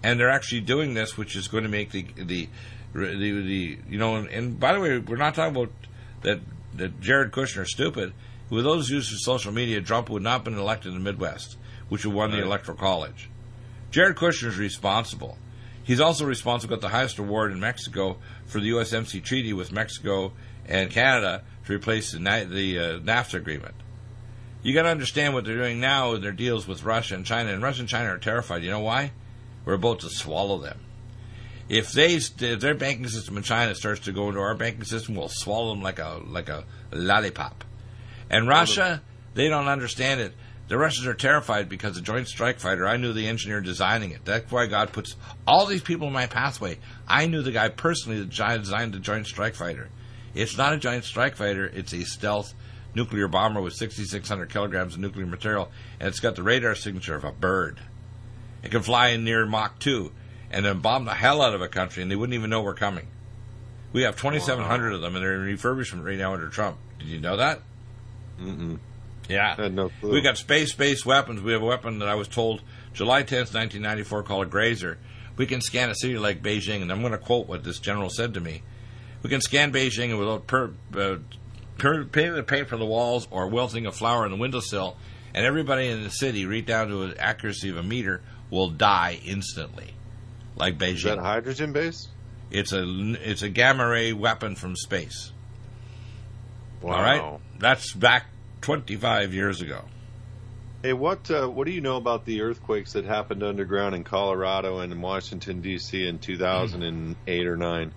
[SPEAKER 1] And they're actually doing this, which is going to make the you know, and by the way, we're not talking about that Jared Kushner is stupid. With those used for social media, Trump would not have been elected in the Midwest, which would won the Electoral College. Jared Kushner is responsible. He's also responsible, got the highest award in Mexico for the USMC treaty with Mexico and Canada to replace the NAFTA agreement. You got to understand what they're doing now in their deals with Russia and China, and Russia and China are terrified. You know why? We're about to swallow them. If their banking system in China starts to go into our banking system, we'll swallow them like a lollipop. And Russia, they don't understand it. The Russians are terrified because the Joint Strike Fighter, I knew the engineer designing it. That's why God puts all these people in my pathway. I knew the guy personally that designed the Joint Strike Fighter. It's not a Joint Strike Fighter. It's a stealth nuclear bomber with 6,600 kilograms of nuclear material, and it's got the radar signature of a bird. It can fly in near Mach 2 and then bomb the hell out of a country, and they wouldn't even know we're coming. We have 2,700 of them, and they're in refurbishment right now under Trump. Did you know that?
[SPEAKER 5] Mm-mm.
[SPEAKER 1] Yeah.
[SPEAKER 5] I had no clue.
[SPEAKER 1] We got space-based weapons. We have a weapon that I was told July 10th, 1994, called a Grazer. We can scan a city like Beijing, and I'm going to quote what this general said to me. We can scan Beijing and without painting the paint for the walls or wilting a flower on the windowsill, and everybody in the city, right down to an accuracy of a meter, will die instantly, like Beijing.
[SPEAKER 5] Is that hydrogen based?
[SPEAKER 1] It's a gamma ray weapon from space.
[SPEAKER 5] Wow.
[SPEAKER 1] All right, that's back 25 years ago.
[SPEAKER 5] Hey, what do you know about the earthquakes that happened underground in Colorado and in Washington D.C. in 2008 or 9?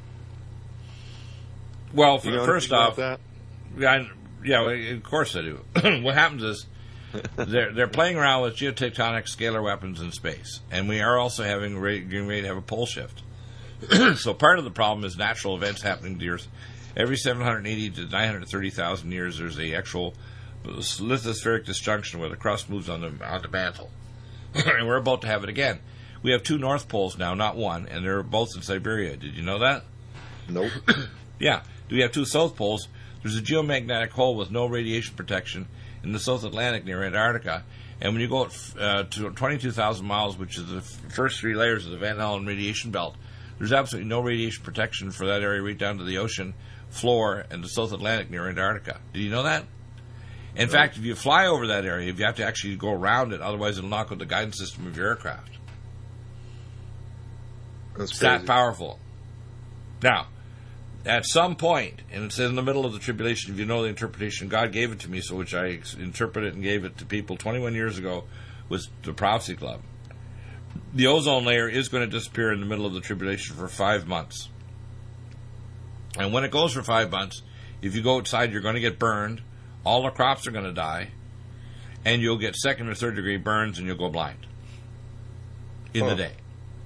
[SPEAKER 1] Well,
[SPEAKER 5] You know
[SPEAKER 1] first
[SPEAKER 5] anything
[SPEAKER 1] off,
[SPEAKER 5] about
[SPEAKER 1] yeah, of course I do. What happens is they're playing around with geotectonic scalar weapons in space, and we are also getting ready to have a pole shift. So part of the problem is natural events happening to the Earth. Every 780 to 930,000 years, there's a actual lithospheric disjunction where the crust moves on the mantle, and we're about to have it again. We have 2 North Poles now, not one, and they're both in Siberia. Did you know that?
[SPEAKER 5] Nope.
[SPEAKER 1] Yeah. Do we have 2 South Poles? There's a geomagnetic hole with no radiation protection in the South Atlantic near Antarctica. And when you go to 22,000 miles, which is the first 3 layers of the Van Allen radiation belt, there's absolutely no radiation protection for that area right down to the ocean floor and the South Atlantic near Antarctica. Did you know that? In fact, if you fly over that area, you have to actually go around it, otherwise it'll knock out the guidance system of your aircraft.
[SPEAKER 5] That's
[SPEAKER 1] It's
[SPEAKER 5] crazy.
[SPEAKER 1] that powerful. Now, at some point, and it's in the middle of the tribulation, if you know the interpretation, God gave it to me, so which I interpreted and gave it to people 21 years ago, was the Prophecy Club. The ozone layer is going to disappear in the middle of the tribulation for 5 months. And when it goes for 5 months, if you go outside, you're going to get burned, all the crops are going to die, and you'll get 2nd or 3rd degree burns, and you'll go blind in the day.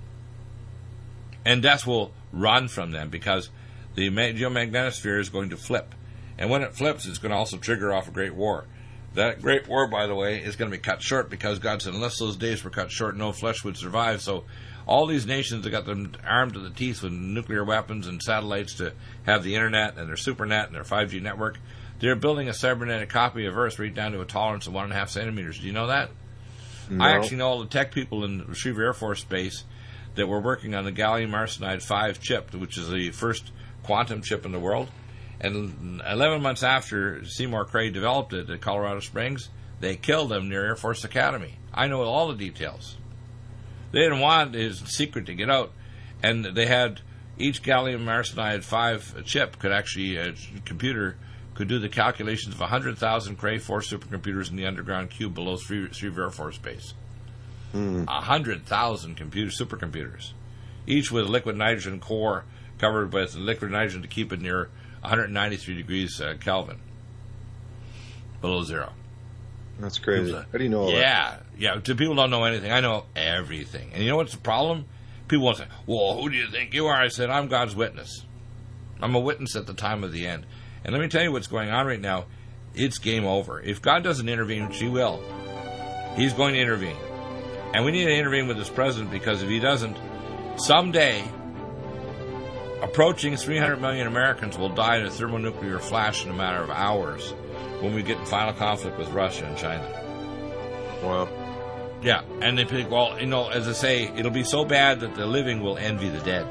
[SPEAKER 1] And death will run from them because the geomagnetosphere is going to flip. And when it flips, it's going to also trigger off a great war. That great war, by the way, is going to be cut short because God said, unless those days were cut short, no flesh would survive. So all these nations that got them armed to the teeth with nuclear weapons and satellites to have the internet and their supernet and their 5G network, they're building a cybernetic copy of Earth right down to a tolerance of 1.5 centimeters. Do you know that?
[SPEAKER 5] No.
[SPEAKER 1] I actually know all the tech people in Retriever Air Force Base that were working on the gallium arsenide 5 chip, which is the first quantum chip in the world. And 11 months after Seymour Cray developed it at Colorado Springs, they killed him near Air Force Academy. I know all the details. They didn't want his secret to get out, and they had each gallium arsenide 5 chip could actually, a computer could do the calculations of 100,000 Cray 4 supercomputers in the underground cube below Retriever Air Force Base. 100,000 supercomputers, each with liquid nitrogen core covered with liquid nitrogen to keep it near 193 degrees Kelvin, below zero.
[SPEAKER 5] That's crazy. How do you know all that?
[SPEAKER 1] Yeah. People don't know anything. I know everything. And you know what's the problem? People will say, well, who do you think you are? I said, I'm God's witness. I'm a witness at the time of the end. And let me tell you what's going on right now. It's game over. If God doesn't intervene, which He will, He's going to intervene. And we need to intervene with this president, because if he doesn't, someday, approaching 300 million Americans will die in a thermonuclear flash in a matter of hours when we get in final conflict with Russia and China.
[SPEAKER 5] Wow.
[SPEAKER 1] Yeah, and they think, well, as I say, it'll be so bad that the living will envy the dead.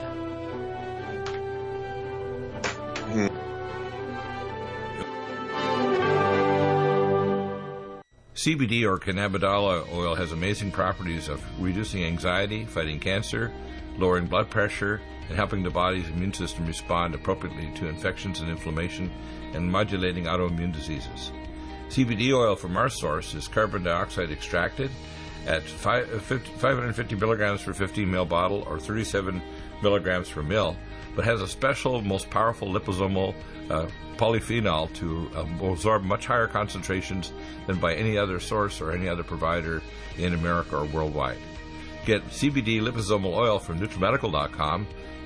[SPEAKER 1] CBD or cannabidiol oil has amazing properties of reducing anxiety, fighting cancer, lowering blood pressure, and helping the body's immune system respond appropriately to infections and inflammation, and modulating autoimmune diseases. CBD oil from our source is carbon dioxide extracted at 550 milligrams per 15 ml bottle or 37 milligrams per ml, but has a special, most powerful liposomal polyphenol to absorb much higher concentrations than by any other source or any other provider in America or worldwide. Get CBD liposomal oil from NutriMedical.com,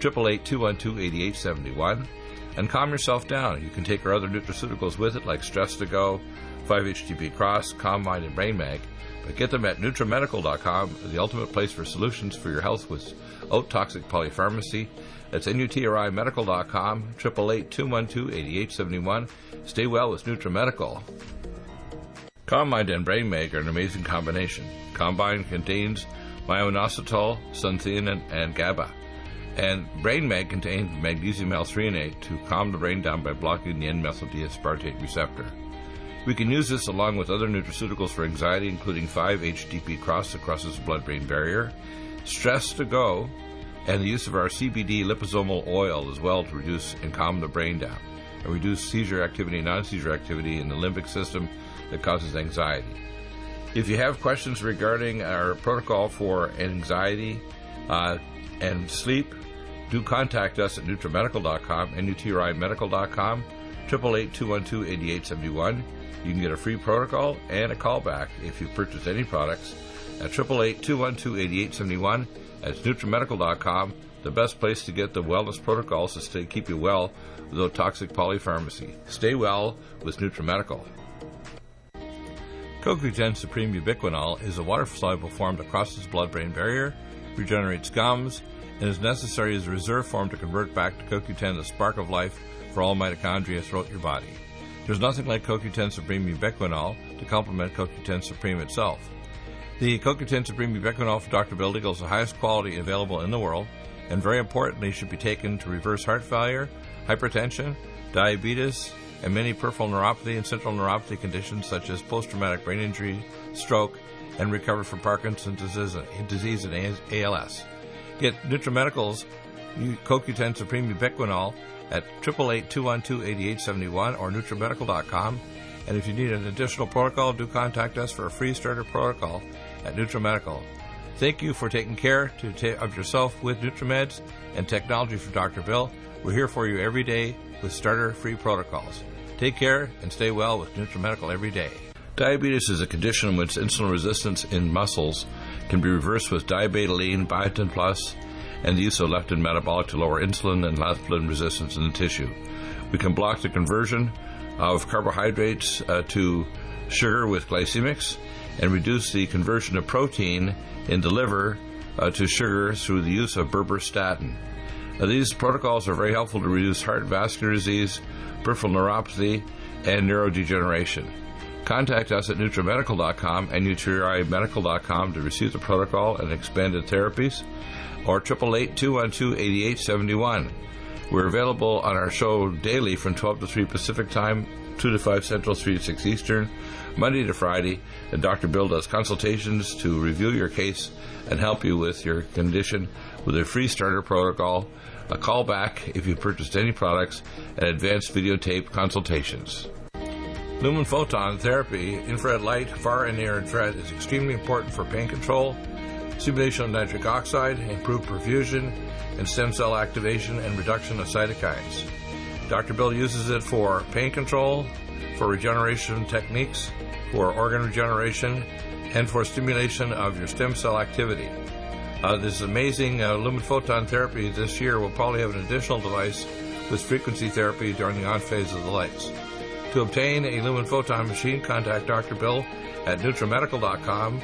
[SPEAKER 1] 888-212-8871, and calm yourself down. You can take our other nutraceuticals with it, like Stress to Go, 5-HTP Cross, Calm Mind, and Brain Mag. But get them at NutriMedical.com, the ultimate place for solutions for your health without toxic polypharmacy. That's NutriMedical.com, 888-212-8871. Stay well with NutriMedical. Calm Mind and Brain Mag are an amazing combination. Calm Mind contains myo-inositol, sunthein, and GABA. And Brain Mag contains magnesium L-threonate to calm the brain down by blocking the N-methyl-D-aspartate receptor. We can use this along with other nutraceuticals for anxiety, including 5-HTP Cross that crosses the blood-brain barrier, Stress to Go, and the use of our CBD liposomal oil as well to reduce and calm the brain down, and reduce seizure activity and non-seizure activity in the limbic system that causes anxiety. If you have questions regarding our protocol for anxiety and sleep, do contact us at NutriMedical.com, NutriMedical.com, 888-212-8871. You can get a free protocol and a callback if you purchase any products at 888-212-8871. That's NutriMedical.com, the best place to get the wellness protocols to keep you well without toxic polypharmacy. Stay well with NutriMedical. CoQ10 Supreme Ubiquinol is a water-soluble form that crosses the blood-brain barrier, regenerates gums, and is necessary as a reserve form to convert back to CoQ10, the spark of life for all mitochondria throughout your body. There's nothing like CoQ10 Supreme Ubiquinol to complement CoQ10 Supreme itself. The CoQ10 Supreme Ubiquinol from Dr. Bill Deagle is the highest quality available in the world, and very importantly should be taken to reverse heart failure, hypertension, diabetes, and many peripheral neuropathy and central neuropathy conditions such as post-traumatic brain injury, stroke, and recover from Parkinson's disease and ALS. Get NutriMedical's CoQ10 Supreme Ubiquinol at 888-212-8871 or NutriMedical.com. And if you need an additional protocol, do contact us for a free starter protocol at NutriMedical. Thank you for taking care of yourself with NutriMeds and technology from Dr. Bill. We're here for you every day with starter free protocols. Take care and stay well with NutriMedical every day. Diabetes is a condition in which insulin resistance in muscles can be reversed with diabetoline, biotin plus, and the use of leptin metabolic to lower insulin and leptin resistance in the tissue. We can block the conversion of carbohydrates to sugar with glycemics and reduce the conversion of protein in the liver to sugar through the use of berberstatin. These protocols are very helpful to reduce heart and vascular disease, peripheral neuropathy, and neurodegeneration. Contact us at NutriMedical.com and NutriMedical.com to receive the protocol and expanded therapies, or 888-212-8871. We're available on our show daily from 12 to 3 Pacific Time, 2 to 5 Central, 3 to 6 Eastern, Monday to Friday, and Dr. Bill does consultations to review your case and help you with your condition with a free starter protocol, a call back if you purchased any products, and advanced videotape consultations. Lumen photon therapy, infrared light, far and near infrared, is extremely important for pain control, stimulation of nitric oxide, improved perfusion, and stem cell activation and reduction of cytokines. Dr. Bill uses it for pain control, for regeneration techniques, for organ regeneration, and for stimulation of your stem cell activity. This amazing lumen photon therapy this year will probably have an additional device with frequency therapy during the on phase of the lights. To obtain a lumen photon machine, contact Dr. Bill at NutriMedical.com,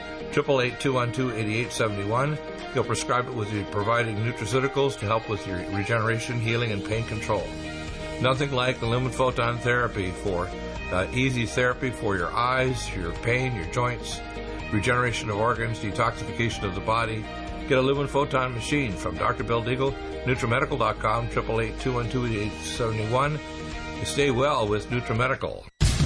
[SPEAKER 1] 888-212-8871. He'll prescribe it with you providing nutraceuticals to help with your regeneration, healing, and pain control. Nothing like the lumen photon therapy for easy therapy for your eyes, your pain, your joints, regeneration of organs, detoxification of the body. Get a Lumen Photon machine from Dr. Bill Deagle, NutriMedical.com, 888-212-8871. Stay well with NutriMedical.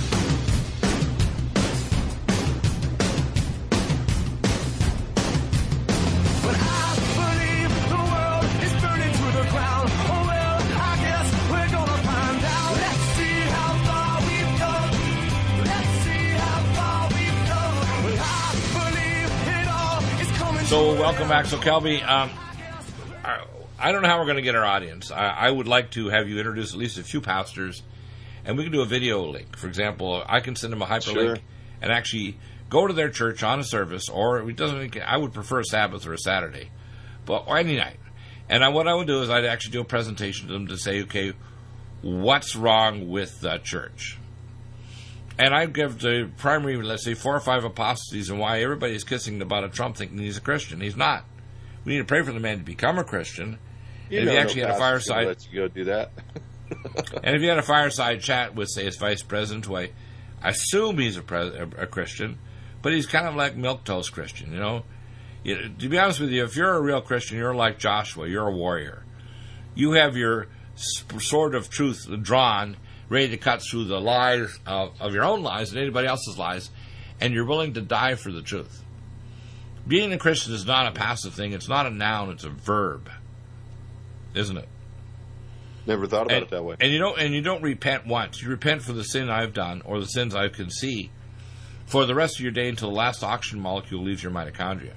[SPEAKER 1] So welcome back. So Kelby, I don't know how we're going to get our audience. I would like to have you introduce at least a few pastors, and we can do a video link. For example, I can send them a hyperlink and actually go to their church on a service, or it doesn't. I would prefer a Sabbath or a Saturday, or any night. And what I would do is I'd actually do a presentation to them to say, okay, what's wrong with the church? And I'd give the primary, let's say, 4 or 5 apostasy and why everybody's kissing the butt of Trump thinking he's a Christian. He's not. We need to pray for the man to become a Christian. And if he actually had a fireside,
[SPEAKER 5] let you go do that.
[SPEAKER 1] And if you had a fireside chat with, say, his vice president, who I assume he's a Christian, but he's kind of like milquetoast Christian, you know. To be honest with you, if you're a real Christian, you're like Joshua. You're a warrior. You have your sword of truth drawn, ready to cut through the lies of your own lies and anybody else's lies, and you're willing to die for the truth. Being a Christian is not a passive thing. It's not a noun. It's a verb, isn't it?
[SPEAKER 5] Never thought about it that way.
[SPEAKER 1] And you don't repent once. You repent for the sin I've done or the sins I can see for the rest of your day until the last oxygen molecule leaves your mitochondria.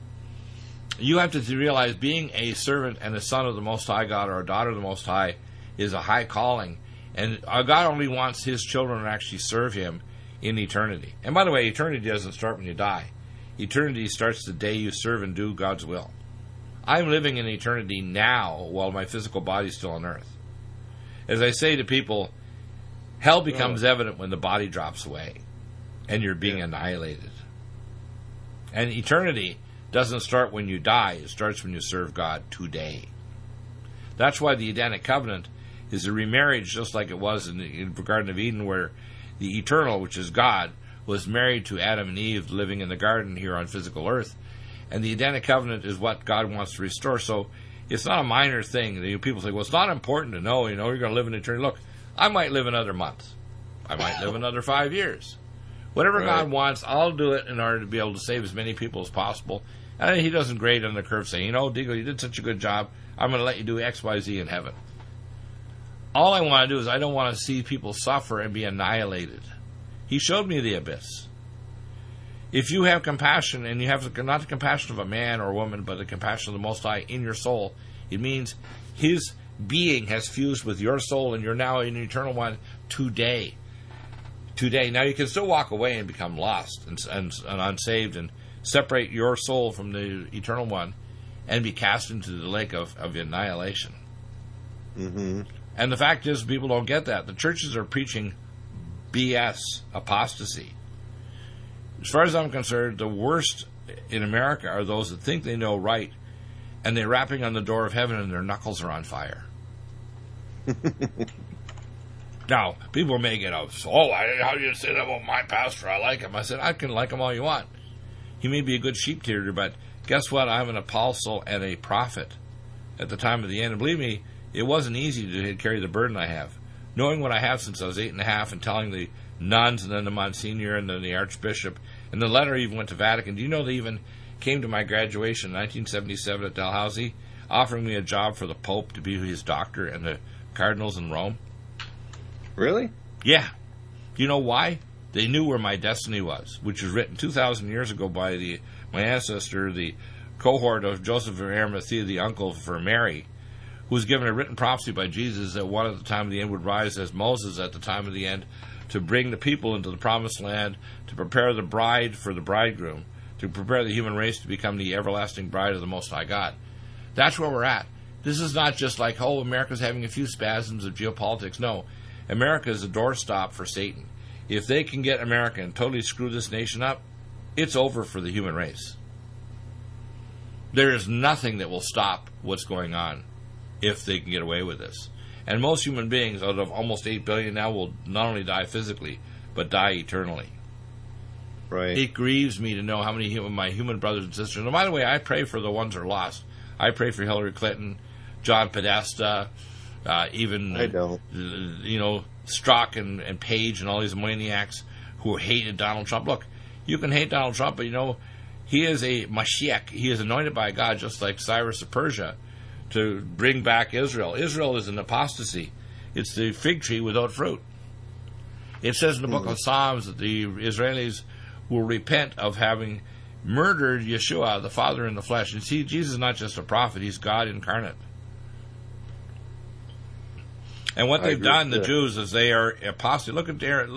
[SPEAKER 1] You have to realize being a servant and a son of the Most High God or a daughter of the Most High is a high calling. And God only wants His children to actually serve Him in eternity. And by the way, eternity doesn't start when you die. Eternity starts the day you serve and do God's will. I'm living in eternity now while my physical body is still on earth. As I say to people, hell becomes evident when the body drops away and you're being annihilated. And eternity doesn't start when you die. It starts when you serve God today. That's why the Edenic covenant is a remarriage, just like it was in the Garden of Eden, where the eternal, which is God, was married to Adam and Eve living in the garden here on physical earth. And the Edenic covenant is what God wants to restore. So it's not a minor thing. People say, well, it's not important to know, you're going to live in eternity. Look, I might live another month. I might live another 5 years. Whatever God wants, I'll do it in order to be able to save as many people as possible. And He doesn't grade on the curve saying, Deagle, you did such a good job. I'm going to let you do X, Y, Z in heaven. All I want to do is I don't want to see people suffer and be annihilated. He showed me the abyss. If you have compassion, and you have not the compassion of a man or a woman, but the compassion of the Most High in your soul, it means His being has fused with your soul, and you're now in an eternal one today. Today. Now you can still walk away and become lost and unsaved and separate your soul from the eternal one and be cast into the lake of annihilation.
[SPEAKER 5] Mm-hmm.
[SPEAKER 1] And the fact is, people don't get that. The churches are preaching BS, apostasy. As far as I'm concerned, the worst in America are those that think they know right, and they're rapping on the door of heaven and their knuckles are on fire. Now, people may get up, how do you say that about my pastor? I like him. I said, I can like him all you want. He may be a good sheep teacher, but guess what? I'm an apostle and a prophet at the time of the end. And believe me, it wasn't easy to carry the burden I have. Knowing what I have since I was 8.5 and telling the nuns and then the Monsignor and then the Archbishop, and the letter even went to Vatican. Do you know they even came to my graduation in 1977 at Dalhousie, offering me a job for the Pope to be his doctor and the cardinals in Rome?
[SPEAKER 5] Really?
[SPEAKER 1] Yeah. Do you know why? They knew where my destiny was, which was written 2,000 years ago by my ancestor, the cohort of Joseph of Arimathea, the uncle for Mary, who was given a written prophecy by Jesus that one at the time of the end would rise as Moses at the time of the end to bring the people into the promised land, to prepare the bride for the bridegroom, to prepare the human race to become the everlasting bride of the Most High God. That's where we're at. This is not just like, America's having a few spasms of geopolitics. No, America is a doorstop for Satan. If they can get America and totally screw this nation up, it's over for the human race. There is nothing that will stop what's going on if they can get away with this. And most human beings, out of almost 8 billion now, will not only die physically, but die eternally.
[SPEAKER 5] Right.
[SPEAKER 1] It grieves me to know how many of my human brothers and sisters. And by the way, I pray for the ones that are lost. I pray for Hillary Clinton, John Podesta, even
[SPEAKER 5] I don't.
[SPEAKER 1] Strzok and Page and all these maniacs who hated Donald Trump. Look, you can hate Donald Trump, but he is a Mashiach. He is anointed by God, just like Cyrus of Persia, to bring back Israel. Israel is an apostasy. It's the fig tree without fruit. It says in the book of Psalms that the Israelis will repent of having murdered Yeshua, the Father in the flesh. And see, Jesus is not just a prophet, he's God incarnate. And what they've done, the Jews, is they are apostate. Look at Jared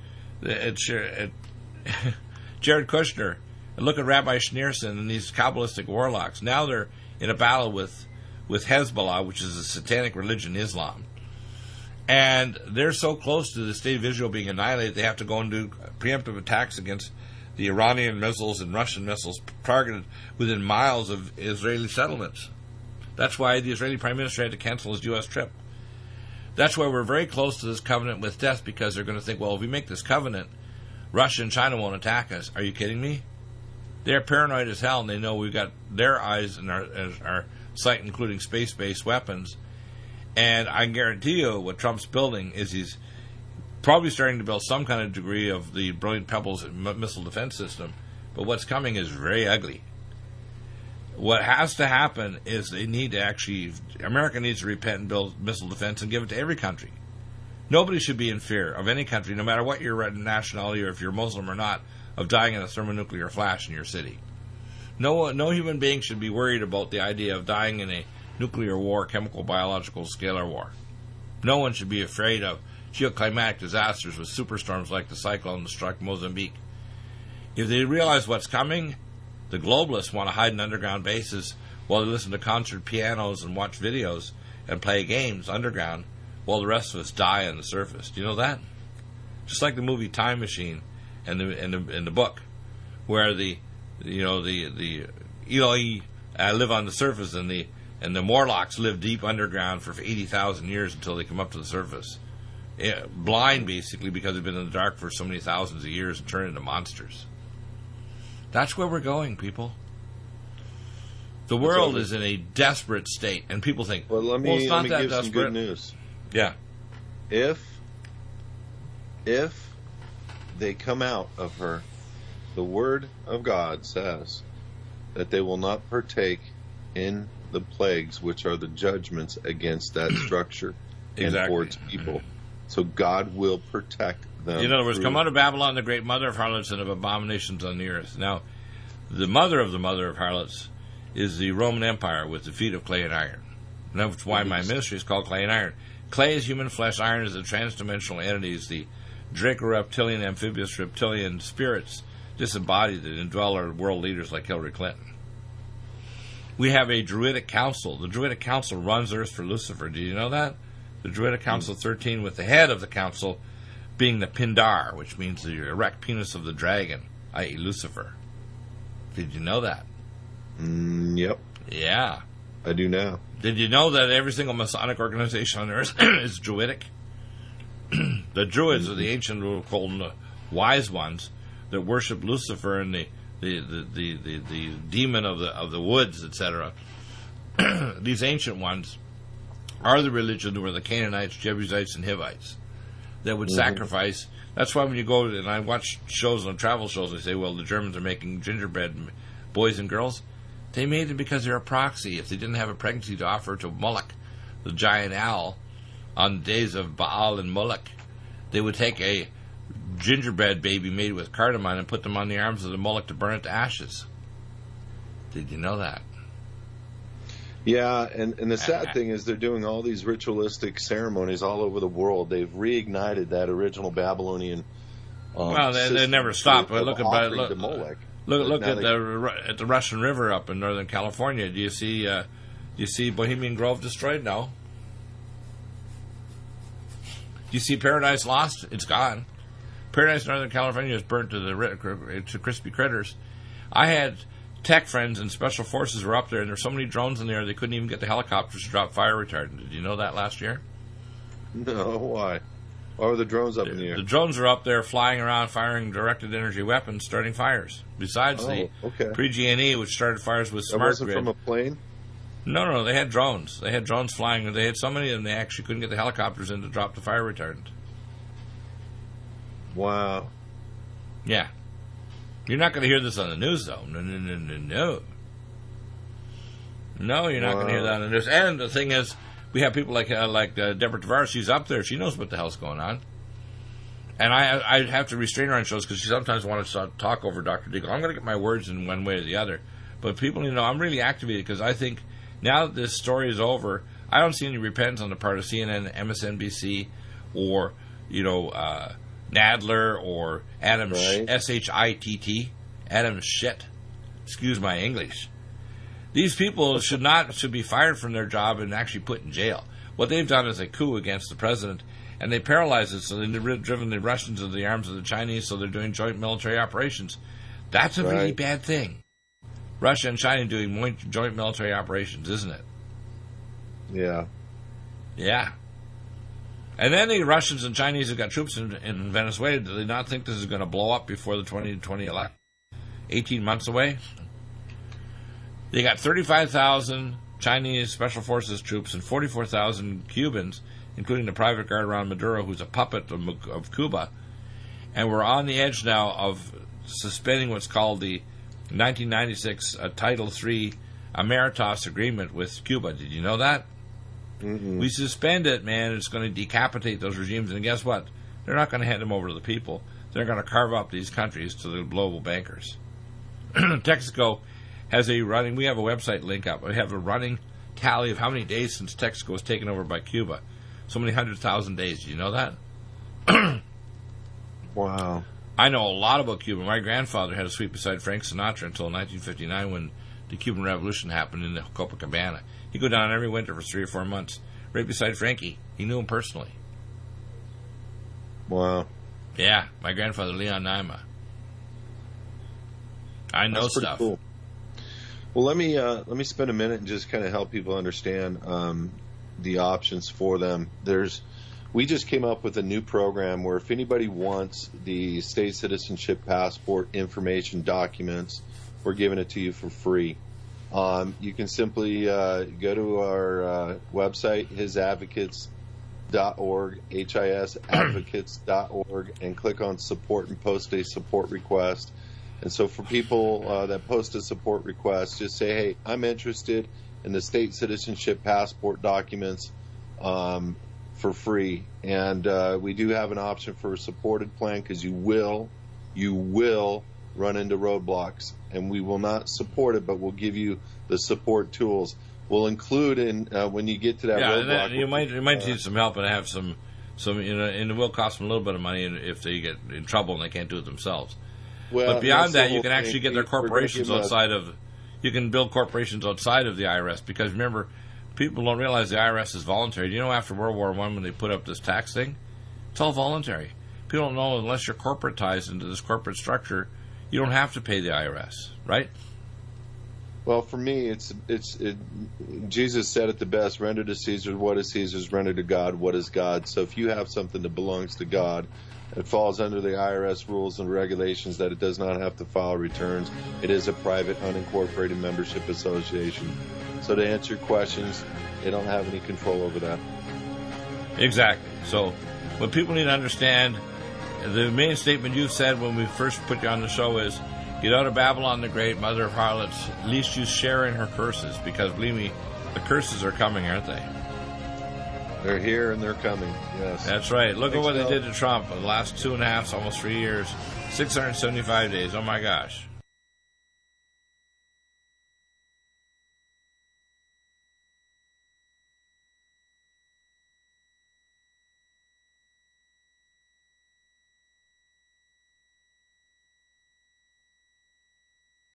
[SPEAKER 1] Kushner, and look at Rabbi Schneerson and these Kabbalistic warlocks. Now they're in a battle with Hezbollah, which is a satanic religion, Islam. And they're so close to the state of Israel being annihilated, they have to go and do preemptive attacks against the Iranian missiles and Russian missiles targeted within miles of Israeli settlements. That's why the Israeli Prime Minister had to cancel his U.S. trip. That's why we're very close to this covenant with death, because they're going to think, well, if we make this covenant, Russia and China won't attack us. Are you kidding me? They're paranoid as hell, and they know we've got their eyes and our sight, including space-based weapons. And I guarantee you what Trump's building is he's probably starting to build some kind of degree of the Brilliant Pebbles missile defense system. But what's coming is very ugly. What has to happen is they need to actually, America needs to repent and build missile defense and give it to every country. Nobody should be in fear of any country, no matter what your nationality or if you're Muslim or not, of dying in a thermonuclear flash in your city. No human being should be worried about the idea of dying in a nuclear war, chemical, biological, scalar war. No one should be afraid of geoclimatic disasters with superstorms like the cyclone that struck Mozambique. If they realize what's coming, the globalists want to hide in underground bases while they listen to concert pianos and watch videos and play games underground while the rest of us die on the surface. Do you know that? Just like the movie Time Machine and the book, where the Eloi live on the surface and the Morlocks live deep underground for 80,000 years until they come up to the surface. Blind, basically, because they've been in the dark for so many thousands of years and turn into monsters. That's where we're going, people. The world is in a desperate state, and people think,
[SPEAKER 5] let me give some good news.
[SPEAKER 1] Yeah.
[SPEAKER 5] If they come out of her, the Word of God says that they will not partake in the plagues, which are the judgments against that structure and for its people. So God will protect them.
[SPEAKER 1] In other words, come out of Babylon, the great mother of harlots and of abominations on the earth. Now, the mother of harlots is the Roman Empire with the feet of clay and iron. And that's why my ministry is called Clay and Iron. Clay is human flesh, iron is the transdimensional entities, the Draco-reptilian, amphibious reptilian spirits disembodied that indwell our world leaders like Hillary Clinton. We have a Druidic Council. The Druidic Council runs Earth for Lucifer. Do you know that? The Druidic Council 13, with the head of the council being the Pindar, which means the erect penis of the dragon, i.e. Lucifer. Did you know that?
[SPEAKER 5] Yep.
[SPEAKER 1] Yeah.
[SPEAKER 5] I do now.
[SPEAKER 1] Did you know that every single Masonic organization on Earth is Druidic? The Druids are the ancient called wise ones that worship Lucifer and the demon of the woods, etc. These ancient ones are the religion who were the Canaanites, Jebusites, and Hivites that would sacrifice. That's why when you go and I watch shows on travel shows, they say, well, the Germans are making gingerbread boys and girls. They made them because they're a proxy. If they didn't have a pregnancy to offer to Moloch, the giant owl, on the days of Baal and Moloch, they would take a gingerbread baby made with cardamom and put them on the arms of the Moloch to burn it to ashes. Did you know that?
[SPEAKER 5] Yeah, and the sad thing is they're doing all these ritualistic ceremonies all over the world. They've reignited that original Babylonian
[SPEAKER 1] well, they never stop. Look at
[SPEAKER 5] Moloch.
[SPEAKER 1] Look at the Russian River up in Northern California. Do you see Bohemian Grove destroyed? No. Do you see Paradise Lost? It's gone. Paradise Northern California is burnt to crispy critters. I had tech friends and special forces were up there, and there's so many drones in there they couldn't even get the helicopters to drop fire retardant. Did you know that last year?
[SPEAKER 5] No, why? Why were the drones up in the air?
[SPEAKER 1] The drones are up there flying around, firing directed energy weapons, starting fires. Besides the pre-G&E, which started fires with smart grid.
[SPEAKER 5] That wasn't from a plane?
[SPEAKER 1] No, they had drones. They had drones flying. They had so many of them, they actually couldn't get the helicopters in to drop the fire retardant.
[SPEAKER 5] Wow.
[SPEAKER 1] Yeah. You're not going to hear this on the news, though. No. No, you're not going to hear that on the news. And the thing is, we have people like Deborah Tavares. She's up there. She knows what the hell's going on. And I have to restrain her on shows because she sometimes wants to talk over Dr. Deagle. I'm going to get my words in one way or the other. But people need to know I'm really activated because I think now that this story is over, I don't see any repentance on the part of CNN, MSNBC, or, Nadler or Adam Shitt. Adam Shitt. Excuse my English. These people should be fired from their job and actually put in jail. What they've done is a coup against the president, and they paralyzed it, so they've driven the Russians into the arms of the Chinese, so they're doing joint military operations. That's a really bad thing. Russia and China doing joint military operations, isn't it?
[SPEAKER 5] Yeah.
[SPEAKER 1] Yeah. And then the Russians and Chinese have got troops in Venezuela. Do they not think this is going to blow up before the 2020 election? 18 months away? They got 35,000 Chinese Special Forces troops and 44,000 Cubans, including the private guard around Maduro, who's a puppet of Cuba. And we're on the edge now of suspending what's called the 1996 Title III Emeritus Agreement with Cuba. Did you know that?
[SPEAKER 5] Mm-hmm.
[SPEAKER 1] We suspend it, man. It's going to decapitate those regimes. And guess what? They're not going to hand them over to the people. They're going to carve up these countries to the global bankers. Texaco has we have a website link up. We have a running tally of how many days since Texaco was taken over by Cuba. So many 100,000 days. Do you know that?
[SPEAKER 5] Wow.
[SPEAKER 1] I know a lot about Cuba. My grandfather had a suite beside Frank Sinatra until 1959 when the Cuban Revolution happened in Copacabana. He'd go down every winter for 3 or 4 months, right beside Frankie. He knew him personally.
[SPEAKER 5] Wow.
[SPEAKER 1] Yeah, my grandfather, Leon Naima. I know
[SPEAKER 5] That's pretty
[SPEAKER 1] stuff.
[SPEAKER 5] Cool. Well, let me spend a minute and just kind of help people understand the options for them. We just came up with a new program where if anybody wants the state citizenship passport information documents, we're giving it to you for free. You can simply go to our website, hisadvocates.org, hisadvocates.org, and click on support and post a support request. And so for people that post a support request, just say, hey, I'm interested in the state citizenship passport documents for free. And we do have an option for a supported plan because you will run into roadblocks, and we will not support it, but we'll give you the support tools. We'll include in when you get to that roadblock.
[SPEAKER 1] You might need some help and have some and it will cost them a little bit of money if they get in trouble and they can't do it themselves.
[SPEAKER 5] Well,
[SPEAKER 1] but beyond that, you can actually get their corporations outside of. You can build corporations outside of the IRS because remember, people don't realize the IRS is voluntary. Do you know after World War I when they put up this tax thing, it's all voluntary. People don't know unless you're corporatized into this corporate structure, you don't have to pay the IRS, right?
[SPEAKER 5] Well, for me, Jesus said it the best: "Render to Caesar what is Caesar's; render to God what is God." So, if you have something that belongs to God, it falls under the IRS rules and regulations that it does not have to file returns. It is a private, unincorporated membership association. So, to answer your questions, they don't have any control over that.
[SPEAKER 1] Exactly. So, what people need to understand. The main statement you've said when we first put you on the show is, get out of Babylon the Great, mother of harlots. At least you share in her curses, because believe me, the curses are coming, aren't they?
[SPEAKER 5] They're here and they're coming, yes.
[SPEAKER 1] That's right. Look at what they did to Trump in the last 2.5, almost 3 years. 675 days. Oh, my gosh.